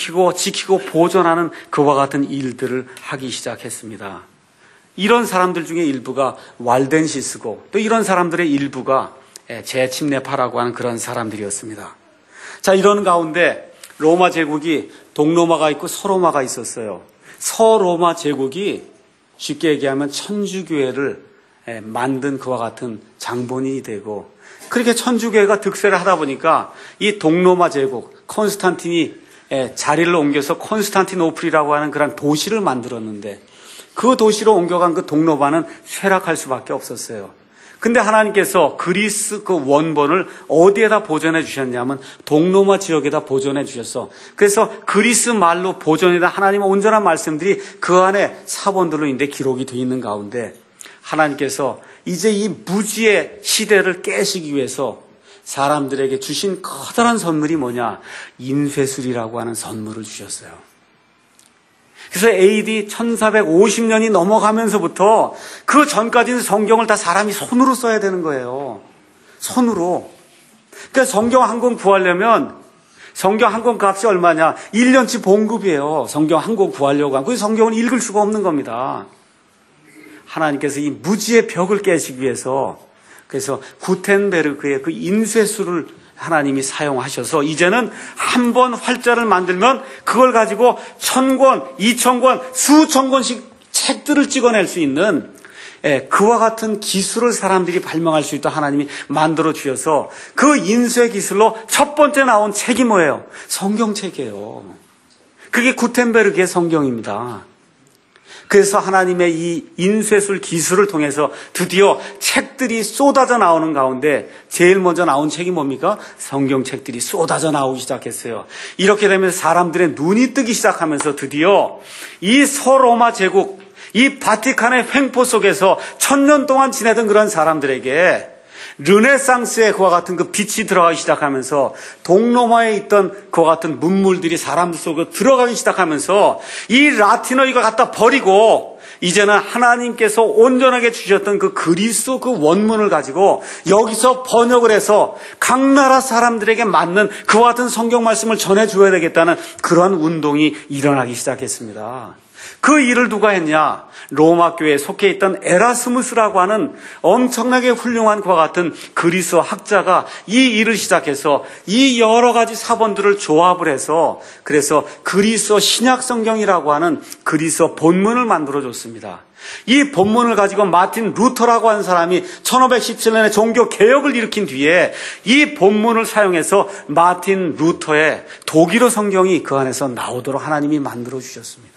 보존하는 그와 같은 일들을 하기 시작했습니다. 이런 사람들 중에 일부가 왈덴시스고 또 이런 사람들의 일부가 재침례파라고 하는 그런 사람들이었습니다. 자, 이런 가운데 로마 제국이 동로마가 있고 서로마가 있었어요. 서로마 제국이 쉽게 얘기하면 천주교회를 만든 그와 같은 장본인이 되고 그렇게 천주교회가 득세를 하다 보니까 이 동로마 제국 콘스탄틴이 자리를 옮겨서 콘스탄티노플이라고 하는 그런 도시를 만들었는데 그 도시로 옮겨간 그 동로마는 쇠락할 수밖에 없었어요. 근데 하나님께서 그리스 그 원본을 어디에다 보존해 주셨냐면 동로마 지역에다 보존해 주셨어. 그래서 그리스 말로 보존이다 하나님의 온전한 말씀들이 그 안에 사본들로 인데 기록이 되어 있는 가운데 하나님께서 이제 이 무지의 시대를 깨시기 위해서 사람들에게 주신 커다란 선물이 뭐냐? 인쇄술이라고 하는 선물을 주셨어요. 그래서 AD 1450년이 넘어가면서부터 그 전까지는 성경을 다 사람이 손으로 써야 되는 거예요. 손으로. 그러니까 성경 한 권 구하려면 성경 한 권 값이 얼마냐? 1년치 봉급이에요. 성경 한 권 구하려고 하면. 그 성경을 읽을 수가 없는 겁니다. 하나님께서 이 무지의 벽을 깨시기 위해서 그래서 구텐베르크의 그 인쇄술을 하나님이 사용하셔서 이제는 한 번 활자를 만들면 그걸 가지고 1000권, 2000권, 수천 권씩 책들을 찍어낼 수 있는 그와 같은 기술을 사람들이 발명할 수 있도록 하나님이 만들어 주셔서 그 인쇄 기술로 첫 번째 나온 책이 뭐예요? 성경책이에요. 그게 구텐베르그의 성경입니다. 그래서 하나님의 이 인쇄술 기술을 통해서 드디어 책들이 쏟아져 나오는 가운데 제일 먼저 나온 책이 뭡니까? 성경책들이 쏟아져 나오기 시작했어요. 이렇게 되면서 사람들의 눈이 뜨기 시작하면서 드디어 이 서로마 제국, 이 바티칸의 횡포 속에서 1000년 동안 지내던 그런 사람들에게 르네상스의 그와 같은 그 빛이 들어가기 시작하면서 동로마에 있던 그와 같은 문물들이 사람들 속으로 들어가기 시작하면서 이 라틴어이가 갖다 버리고 이제는 하나님께서 온전하게 주셨던 그 그리스도 그 원문을 가지고 여기서 번역을 해서 각 나라 사람들에게 맞는 그와 같은 성경 말씀을 전해줘야 되겠다는 그런 운동이 일어나기 시작했습니다. 그 일을 누가 했냐? 로마 교회에 속해 있던 에라스무스라고 하는 엄청나게 훌륭한 그와 같은 그리스어 학자가 이 일을 시작해서 이 여러 가지 사본들을 조합을 해서 그래서 그리스어 신약 성경이라고 하는 그리스어 본문을 만들어줬습니다. 이 본문을 가지고 마틴 루터라고 하는 사람이 1517년에 종교 개혁을 일으킨 뒤에 이 본문을 사용해서 마틴 루터의 독일어 성경이 그 안에서 나오도록 하나님이 만들어 주셨습니다.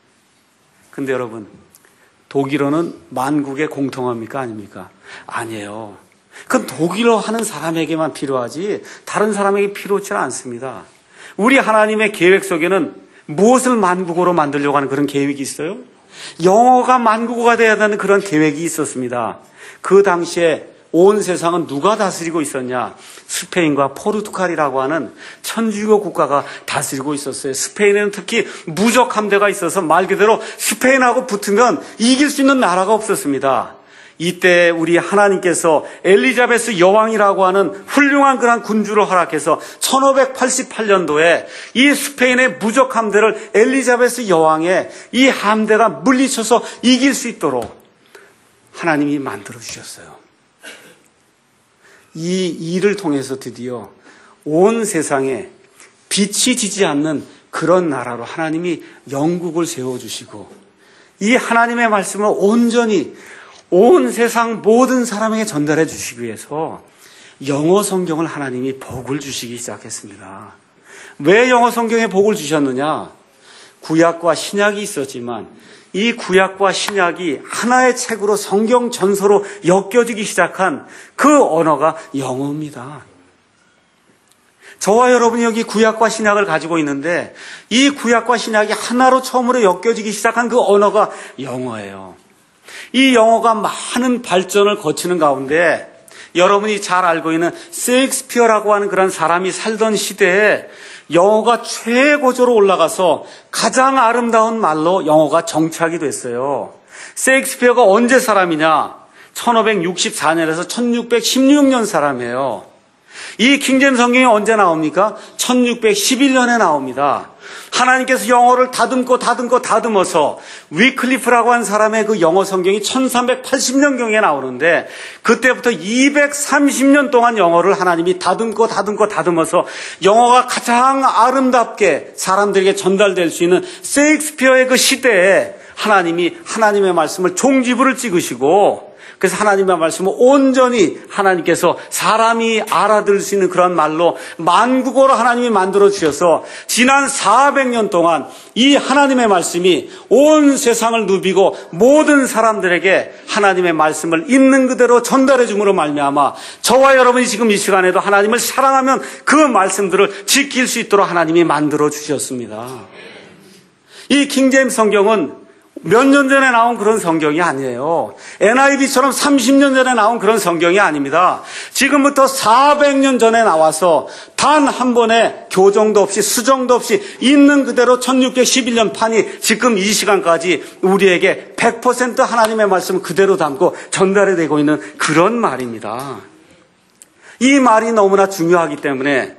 근데 여러분, 독일어는 만국의 공통어입니까? 아닙니까? 아니에요. 그건 독일어 하는 사람에게만 필요하지 다른 사람에게 필요치는 않습니다. 우리 하나님의 계획 속에는 무엇을 만국어로 만들려고 하는 그런 계획이 있어요? 영어가 만국어가 되어야 하는 그런 계획이 있었습니다. 그 당시에 온 세상은 누가 다스리고 있었냐? 스페인과 포르투갈이라고 하는 천주교 국가가 다스리고 있었어요. 스페인에는 특히 무적 함대가 있어서 말 그대로 스페인하고 붙으면 이길 수 있는 나라가 없었습니다. 이때 우리 하나님께서 엘리자베스 여왕이라고 하는 훌륭한 그런 군주를 허락해서 1588년도에 이 스페인의 무적 함대를 엘리자베스 여왕의 이 함대가 물리쳐서 이길 수 있도록 하나님이 만들어 주셨어요. 이 일을 통해서 드디어 온 세상에 빛이 지지 않는 그런 나라로 하나님이 영국을 세워주시고 이 하나님의 말씀을 온전히 온 세상 모든 사람에게 전달해 주시기 위해서 영어 성경을 하나님이 복을 주시기 시작했습니다. 왜 영어 성경에 복을 주셨느냐? 구약과 신약이 있었지만 이 구약과 신약이 하나의 책으로 성경 전서로 엮여지기 시작한 그 언어가 영어입니다. 저와 여러분이 여기 구약과 신약을 가지고 있는데 이 구약과 신약이 하나로 처음으로 엮여지기 시작한 그 언어가 영어예요. 이 영어가 많은 발전을 거치는 가운데 여러분이 잘 알고 있는 셰익스피어라고 하는 그런 사람이 살던 시대에 영어가 최고조로 올라가서 가장 아름다운 말로 영어가 정착이 됐어요. 셰익스피어가 언제 사람이냐? 1564년에서 1616년 사람이에요. 이 킹제임스 성경이 언제 나옵니까? 1611년에 나옵니다. 하나님께서 영어를 다듬어서 위클리프라고 한 사람의 그 영어 성경이 1380년경에 나오는데 그때부터 230년 동안 영어를 하나님이 다듬어서 영어가 가장 아름답게 사람들에게 전달될 수 있는 셰익스피어의 그 시대에 하나님이 하나님의 말씀을 종지부를 찍으시고 그래서 하나님의 말씀을 온전히 하나님께서 사람이 알아들을 수 있는 그런 말로 만국어로 하나님이 만들어 주셔서 지난 400년 동안 이 하나님의 말씀이 온 세상을 누비고 모든 사람들에게 하나님의 말씀을 있는 그대로 전달해 줌으로 말미암아 저와 여러분이 지금 이 시간에도 하나님을 사랑하면 그 말씀들을 지킬 수 있도록 하나님이 만들어 주셨습니다. 이 킹제임스 성경은 몇 년 전에 나온 그런 성경이 아니에요. NIV처럼 30년 전에 나온 그런 성경이 아닙니다. 지금부터 400년 전에 나와서 단 한 번의 교정도 없이 수정도 없이 있는 그대로 1611년 판이 지금 이 시간까지 우리에게 100% 하나님의 말씀을 그대로 담고 전달이 되고 있는 그런 말입니다. 이 말이 너무나 중요하기 때문에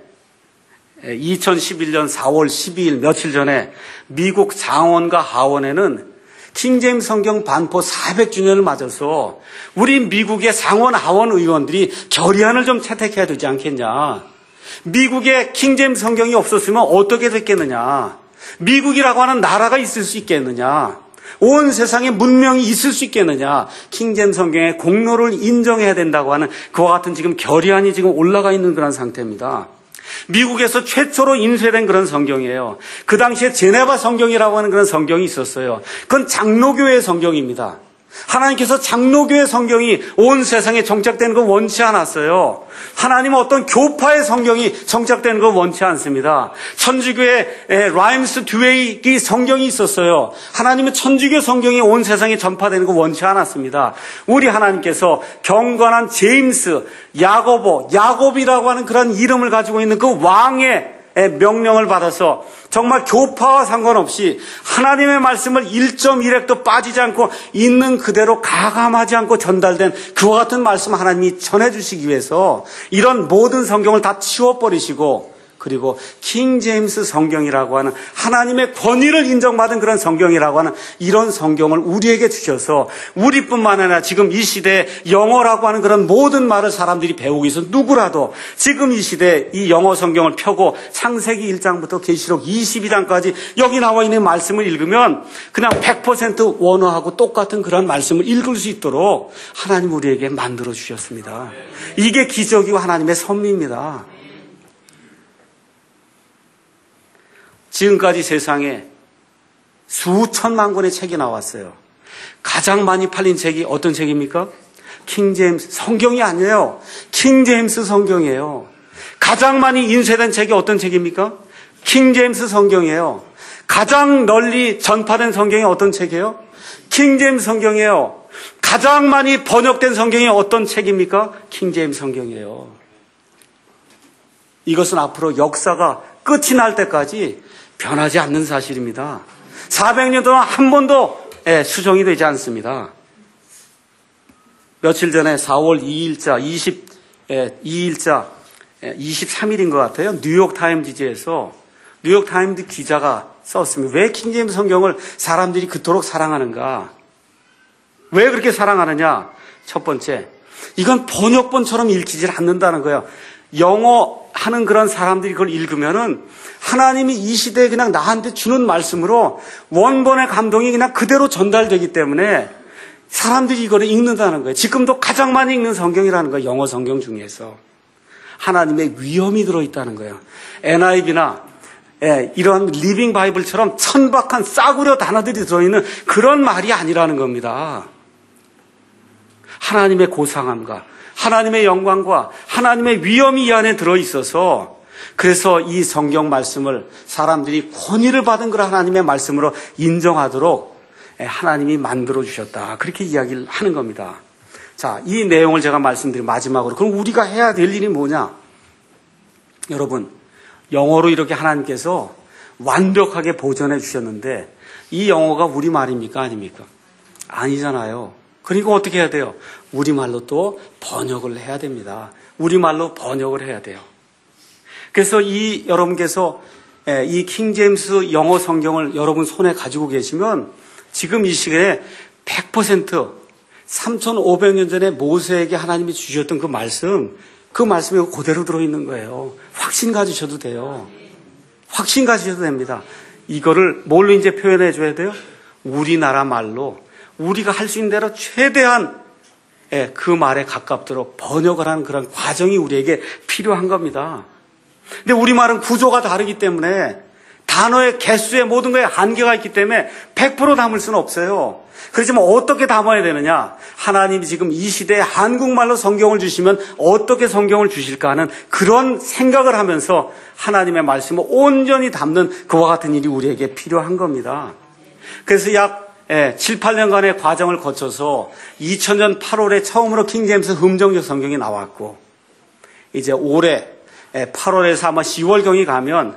2011년 4월 12일 며칠 전에 미국 상원과 하원에는 킹제임스 성경 반포 400주년을 맞아서 우리 미국의 상원 하원 의원들이 결의안을 좀 채택해야 되지 않겠냐. 미국에 킹제임스 성경이 없었으면 어떻게 됐겠느냐? 미국이라고 하는 나라가 있을 수 있겠느냐? 온 세상에 문명이 있을 수 있겠느냐? 킹제임스 성경의 공로를 인정해야 된다고 하는 그와 같은 지금 결의안이 지금 올라가 있는 그런 상태입니다. 미국에서 최초로 인쇄된 그런 성경이에요. 그 당시에 제네바 성경이라고 하는 그런 성경이 있었어요. 그건 장로교의 성경입니다. 하나님께서 장로교의 성경이 온 세상에 정착되는 걸 원치 않았어요. 하나님은 어떤 교파의 성경이 정착되는 걸 원치 않습니다. 천주교의 라임스 듀웨이 성경이 있었어요. 하나님은 천주교 성경이 온 세상에 전파되는 걸 원치 않았습니다. 우리 하나님께서 경건한 제임스, 야곱이라고 하는 그런 이름을 가지고 있는 그 왕의 명령을 받아서 정말 교파와 상관없이 하나님의 말씀을 1.1획도 빠지지 않고 있는 그대로 가감하지 않고 전달된 그와 같은 말씀 하나님이 전해주시기 위해서 이런 모든 성경을 다 치워버리시고 그리고 킹제임스 성경이라고 하는 하나님의 권위를 인정받은 그런 성경이라고 하는 이런 성경을 우리에게 주셔서 우리뿐만 아니라 지금 이 시대에 영어라고 하는 그런 모든 말을 사람들이 배우기 위해서 누구라도 지금 이 시대에 이 영어 성경을 펴고 창세기 1장부터 계시록 22장까지 여기 나와 있는 말씀을 읽으면 그냥 100% 원어하고 똑같은 그런 말씀을 읽을 수 있도록 하나님 우리에게 만들어 주셨습니다. 이게 기적이고 하나님의 섭리입니다. 지금까지 세상에 수천만 권의 책이 나왔어요. 가장 많이 팔린 책이 어떤 책입니까? 킹제임스 성경이 아니에요. 킹제임스 성경이에요. 가장 많이 인쇄된 책이 어떤 책입니까? 킹제임스 성경이에요. 가장 널리 전파된 성경이 어떤 책이에요? 킹제임스 성경이에요. 가장 많이 번역된 성경이 어떤 책입니까? 킹제임스 성경이에요. 이것은 앞으로 역사가 끝이 날 때까지 변하지 않는 사실입니다. 400년 동안 한 번도 수정이 되지 않습니다. 며칠 전에 4월 2일자, 23일인 것 같아요. 뉴욕타임즈지에서 뉴욕타임즈 기자가 썼습니다. 왜 킹제임스 성경을 사람들이 그토록 사랑하는가? 왜 그렇게 사랑하느냐? 첫 번째, 이건 번역본처럼 읽히질 않는다는 거예요. 영어 하는 그런 사람들이 그걸 읽으면은 하나님이 이 시대에 그냥 나한테 주는 말씀으로 원본의 감동이 그냥 그대로 전달되기 때문에 사람들이 이거를 읽는다는 거예요. 지금도 가장 많이 읽는 성경이라는 거예요. 영어 성경 중에서. 하나님의 위엄이 들어있다는 거예요. NIV나 이런 리빙 바이블처럼 천박한 싸구려 단어들이 들어있는 그런 말이 아니라는 겁니다. 하나님의 고상함과 하나님의 영광과 하나님의 위엄이 이 안에 들어있어서 그래서 이 성경 말씀을 사람들이 권위를 받은 걸 하나님의 말씀으로 인정하도록 하나님이 만들어 주셨다. 그렇게 이야기를 하는 겁니다. 자, 이 내용을 제가 말씀드린 마지막으로 그럼 우리가 해야 될 일이 뭐냐? 여러분, 영어로 이렇게 하나님께서 완벽하게 보존해 주셨는데 이 영어가 우리말입니까? 아닙니까? 아니잖아요. 그리고 어떻게 해야 돼요? 우리말로 또 번역을 해야 됩니다. 우리말로 번역을 해야 돼요. 그래서 여러분께서 이 킹제임스 영어 성경을 여러분 손에 가지고 계시면 지금 이 시기에 100% 3,500년 전에 모세에게 하나님이 주셨던 그 말씀이 그대로 들어있는 거예요. 확신 가지셔도 돼요. 확신 가지셔도 됩니다. 이거를 뭘로 이제 표현해 줘야 돼요? 우리나라 말로 우리가 할 수 있는 대로 최대한 그 말에 가깝도록 번역을 하는 그런 과정이 우리에게 필요한 겁니다. 근데 우리말은 구조가 다르기 때문에 단어의 개수의 모든 거에 한계가 있기 때문에 100% 담을 수는 없어요. 그렇지만 어떻게 담아야 되느냐? 하나님이 지금 이 시대에 한국말로 성경을 주시면 어떻게 성경을 주실까 하는 그런 생각을 하면서 하나님의 말씀을 온전히 담는 그와 같은 일이 우리에게 필요한 겁니다. 그래서 약 7, 8년간의 과정을 거쳐서 2000년 8월에 처음으로 킹제임스 음정적 성경이 나왔고 이제 올해 8월에서 아마 10월경이 가면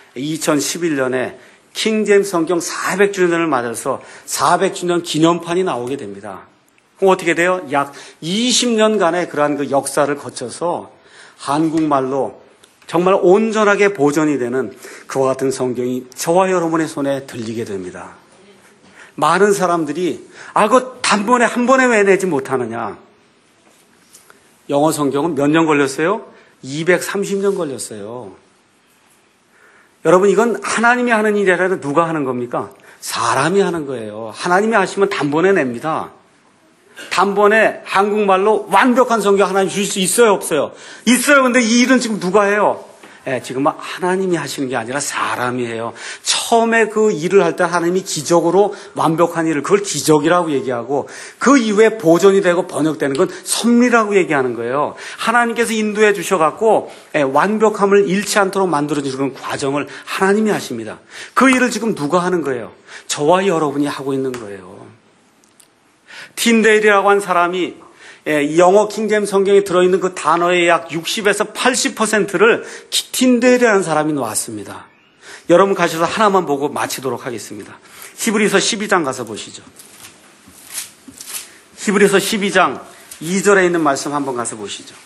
2011년에 킹제임스 성경 400주년을 맞아서 400주년 기념판이 나오게 됩니다. 그럼 어떻게 돼요? 약 20년간의 그러한 그 역사를 거쳐서 한국말로 정말 온전하게 보존이 되는 그와 같은 성경이 저와 여러분의 손에 들리게 됩니다. 많은 사람들이 그거 단번에 한 번에 왜 내지 못하느냐? 영어 성경은 몇 년 걸렸어요? 230년 걸렸어요. 여러분, 이건 하나님이 하는 일이 아니라 누가 하는 겁니까? 사람이 하는 거예요. 하나님이 하시면 단번에 냅니다. 단번에 한국말로 완벽한 성경 하나님 주실 수 있어요, 없어요? 있어요. 근데 이 일은 지금 누가 해요? 지금 하나님이 하시는 게 아니라 사람이 해요. 처음에 그 일을 할 때 하나님이 기적으로 완벽한 일을, 그걸 기적이라고 얘기하고, 그 이후에 보존이 되고 번역되는 건 섭리라고 얘기하는 거예요. 하나님께서 인도해 주셔갖고 완벽함을 잃지 않도록 만들어주는 과정을 하나님이 하십니다. 그 일을 지금 누가 하는 거예요? 저와 여러분이 하고 있는 거예요. 틴데일이라고 한 사람이 영어 킹제임스 성경에 들어있는 그 단어의 약 60에서 80%를 틴데일이라는 사람이 놓았습니다. 여러분 가셔서 하나만 보고 마치도록 하겠습니다. 히브리서 12장 가서 보시죠. 히브리서 12장 2절에 있는 말씀 한번 가서 보시죠.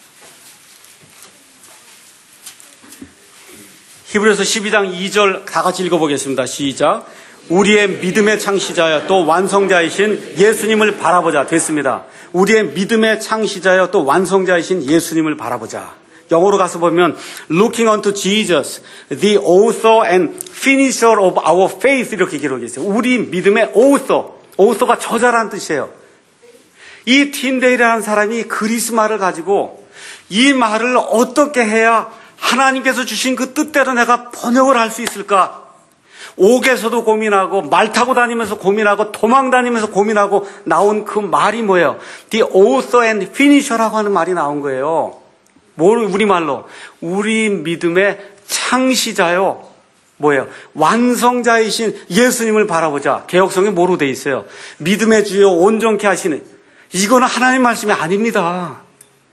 히브리서 12장 2절 다 같이 읽어보겠습니다. 시작. 우리의 믿음의 창시자여 또 완성자이신 예수님을 바라보자. 됐습니다. 우리의 믿음의 창시자여 또 완성자이신 예수님을 바라보자. 영어로 가서 보면 Looking unto Jesus, the author and finisher of our faith 이렇게 기록이 있어요. 우리 믿음의 author가 저자라는 뜻이에요. 이 틴데일이라는 사람이 그리스말을 가지고 이 말을 어떻게 해야 하나님께서 주신 그 뜻대로 내가 번역을 할 수 있을까? 옥에서도 고민하고 말 타고 다니면서 고민하고 도망 다니면서 고민하고 나온 그 말이 뭐예요? The author and finisher라고 하는 말이 나온 거예요. 뭘 우리말로? 우리 믿음의 창시자요. 뭐예요? 완성자이신 예수님을 바라보자. 개역성에 뭐로 돼 있어요? 믿음의 주요 온전케 하시는. 이거는 하나님 말씀이 아닙니다.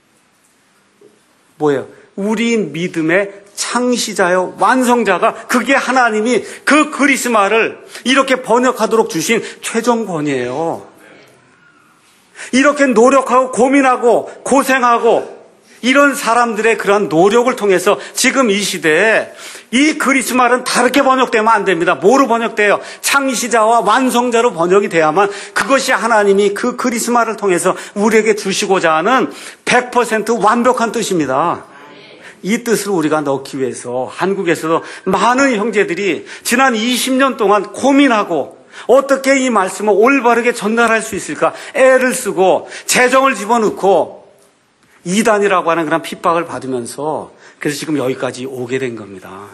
뭐예요? 우리 믿음의 창시자요 완성자가, 그게 하나님이 그 그리스말을 이렇게 번역하도록 주신 최종권이에요. 이렇게 노력하고 고민하고 고생하고 이런 사람들의 그런 노력을 통해서 지금 이 시대에 이 그리스말은 다르게 번역되면 안 됩니다. 뭐로 번역돼요? 창시자와 완성자로 번역이 돼야만 그것이 하나님이 그 그리스말을 통해서 우리에게 주시고자 하는 100% 완벽한 뜻입니다. 이 뜻을 우리가 넣기 위해서 한국에서도 많은 형제들이 지난 20년 동안 고민하고 어떻게 이 말씀을 올바르게 전달할 수 있을까 애를 쓰고 재정을 집어넣고 이단이라고 하는 그런 핍박을 받으면서 그래서 지금 여기까지 오게 된 겁니다.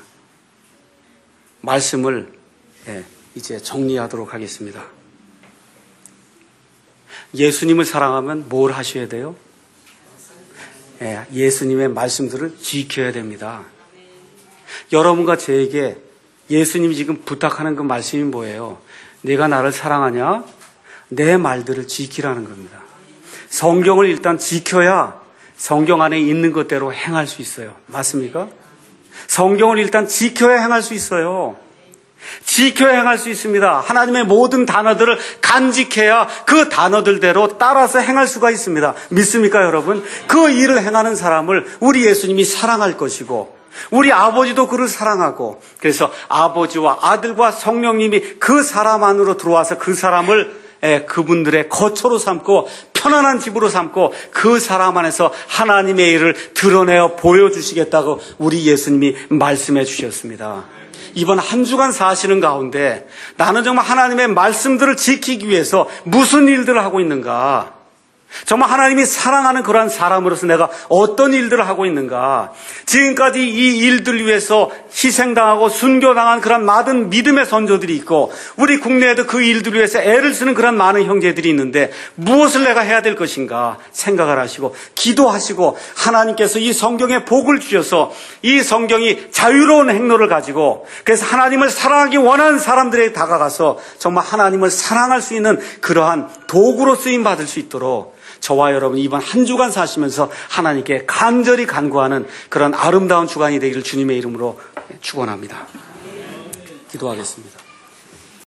말씀을 이제 정리하도록 하겠습니다. 예수님을 사랑하면 뭘 하셔야 돼요? 예수님의 말씀들을 지켜야 됩니다. 여러분과 저에게 예수님이 지금 부탁하는 그 말씀이 뭐예요? 내가 나를 사랑하냐? 내 말들을 지키라는 겁니다. 성경을 일단 지켜야 성경 안에 있는 것대로 행할 수 있어요. 맞습니까? 성경을 일단 지켜야 행할 수 있어요. 지켜야 행할 수 있습니다. 하나님의 모든 단어들을 간직해야 그 단어들대로 따라서 행할 수가 있습니다. 믿습니까, 여러분? 그 일을 행하는 사람을 우리 예수님이 사랑할 것이고 우리 아버지도 그를 사랑하고, 그래서 아버지와 아들과 성령님이 그 사람 안으로 들어와서 그 사람을 그분들의 거처로 삼고 편안한 집으로 삼고 그 사람 안에서 하나님의 일을 드러내어 보여주시겠다고 우리 예수님이 말씀해 주셨습니다. 이번 한 주간 사시는 가운데 나는 정말 하나님의 말씀들을 지키기 위해서 무슨 일들을 하고 있는가? 정말 하나님이 사랑하는 그러한 사람으로서 내가 어떤 일들을 하고 있는가? 지금까지 이 일들 위해서 희생당하고 순교당한 그런 많은 믿음의 선조들이 있고 우리 국내에도 그 일들 위해서 애를 쓰는 그런 많은 형제들이 있는데 무엇을 내가 해야 될 것인가 생각을 하시고 기도하시고 하나님께서 이 성경에 복을 주셔서 이 성경이 자유로운 행로를 가지고 그래서 하나님을 사랑하기 원하는 사람들에게 다가가서 정말 하나님을 사랑할 수 있는 그러한 도구로 쓰임받을 수 있도록 저와 여러분 이번 한 주간 사시면서 하나님께 간절히 간구하는 그런 아름다운 주간이 되기를 주님의 이름으로 축원합니다. 기도하겠습니다.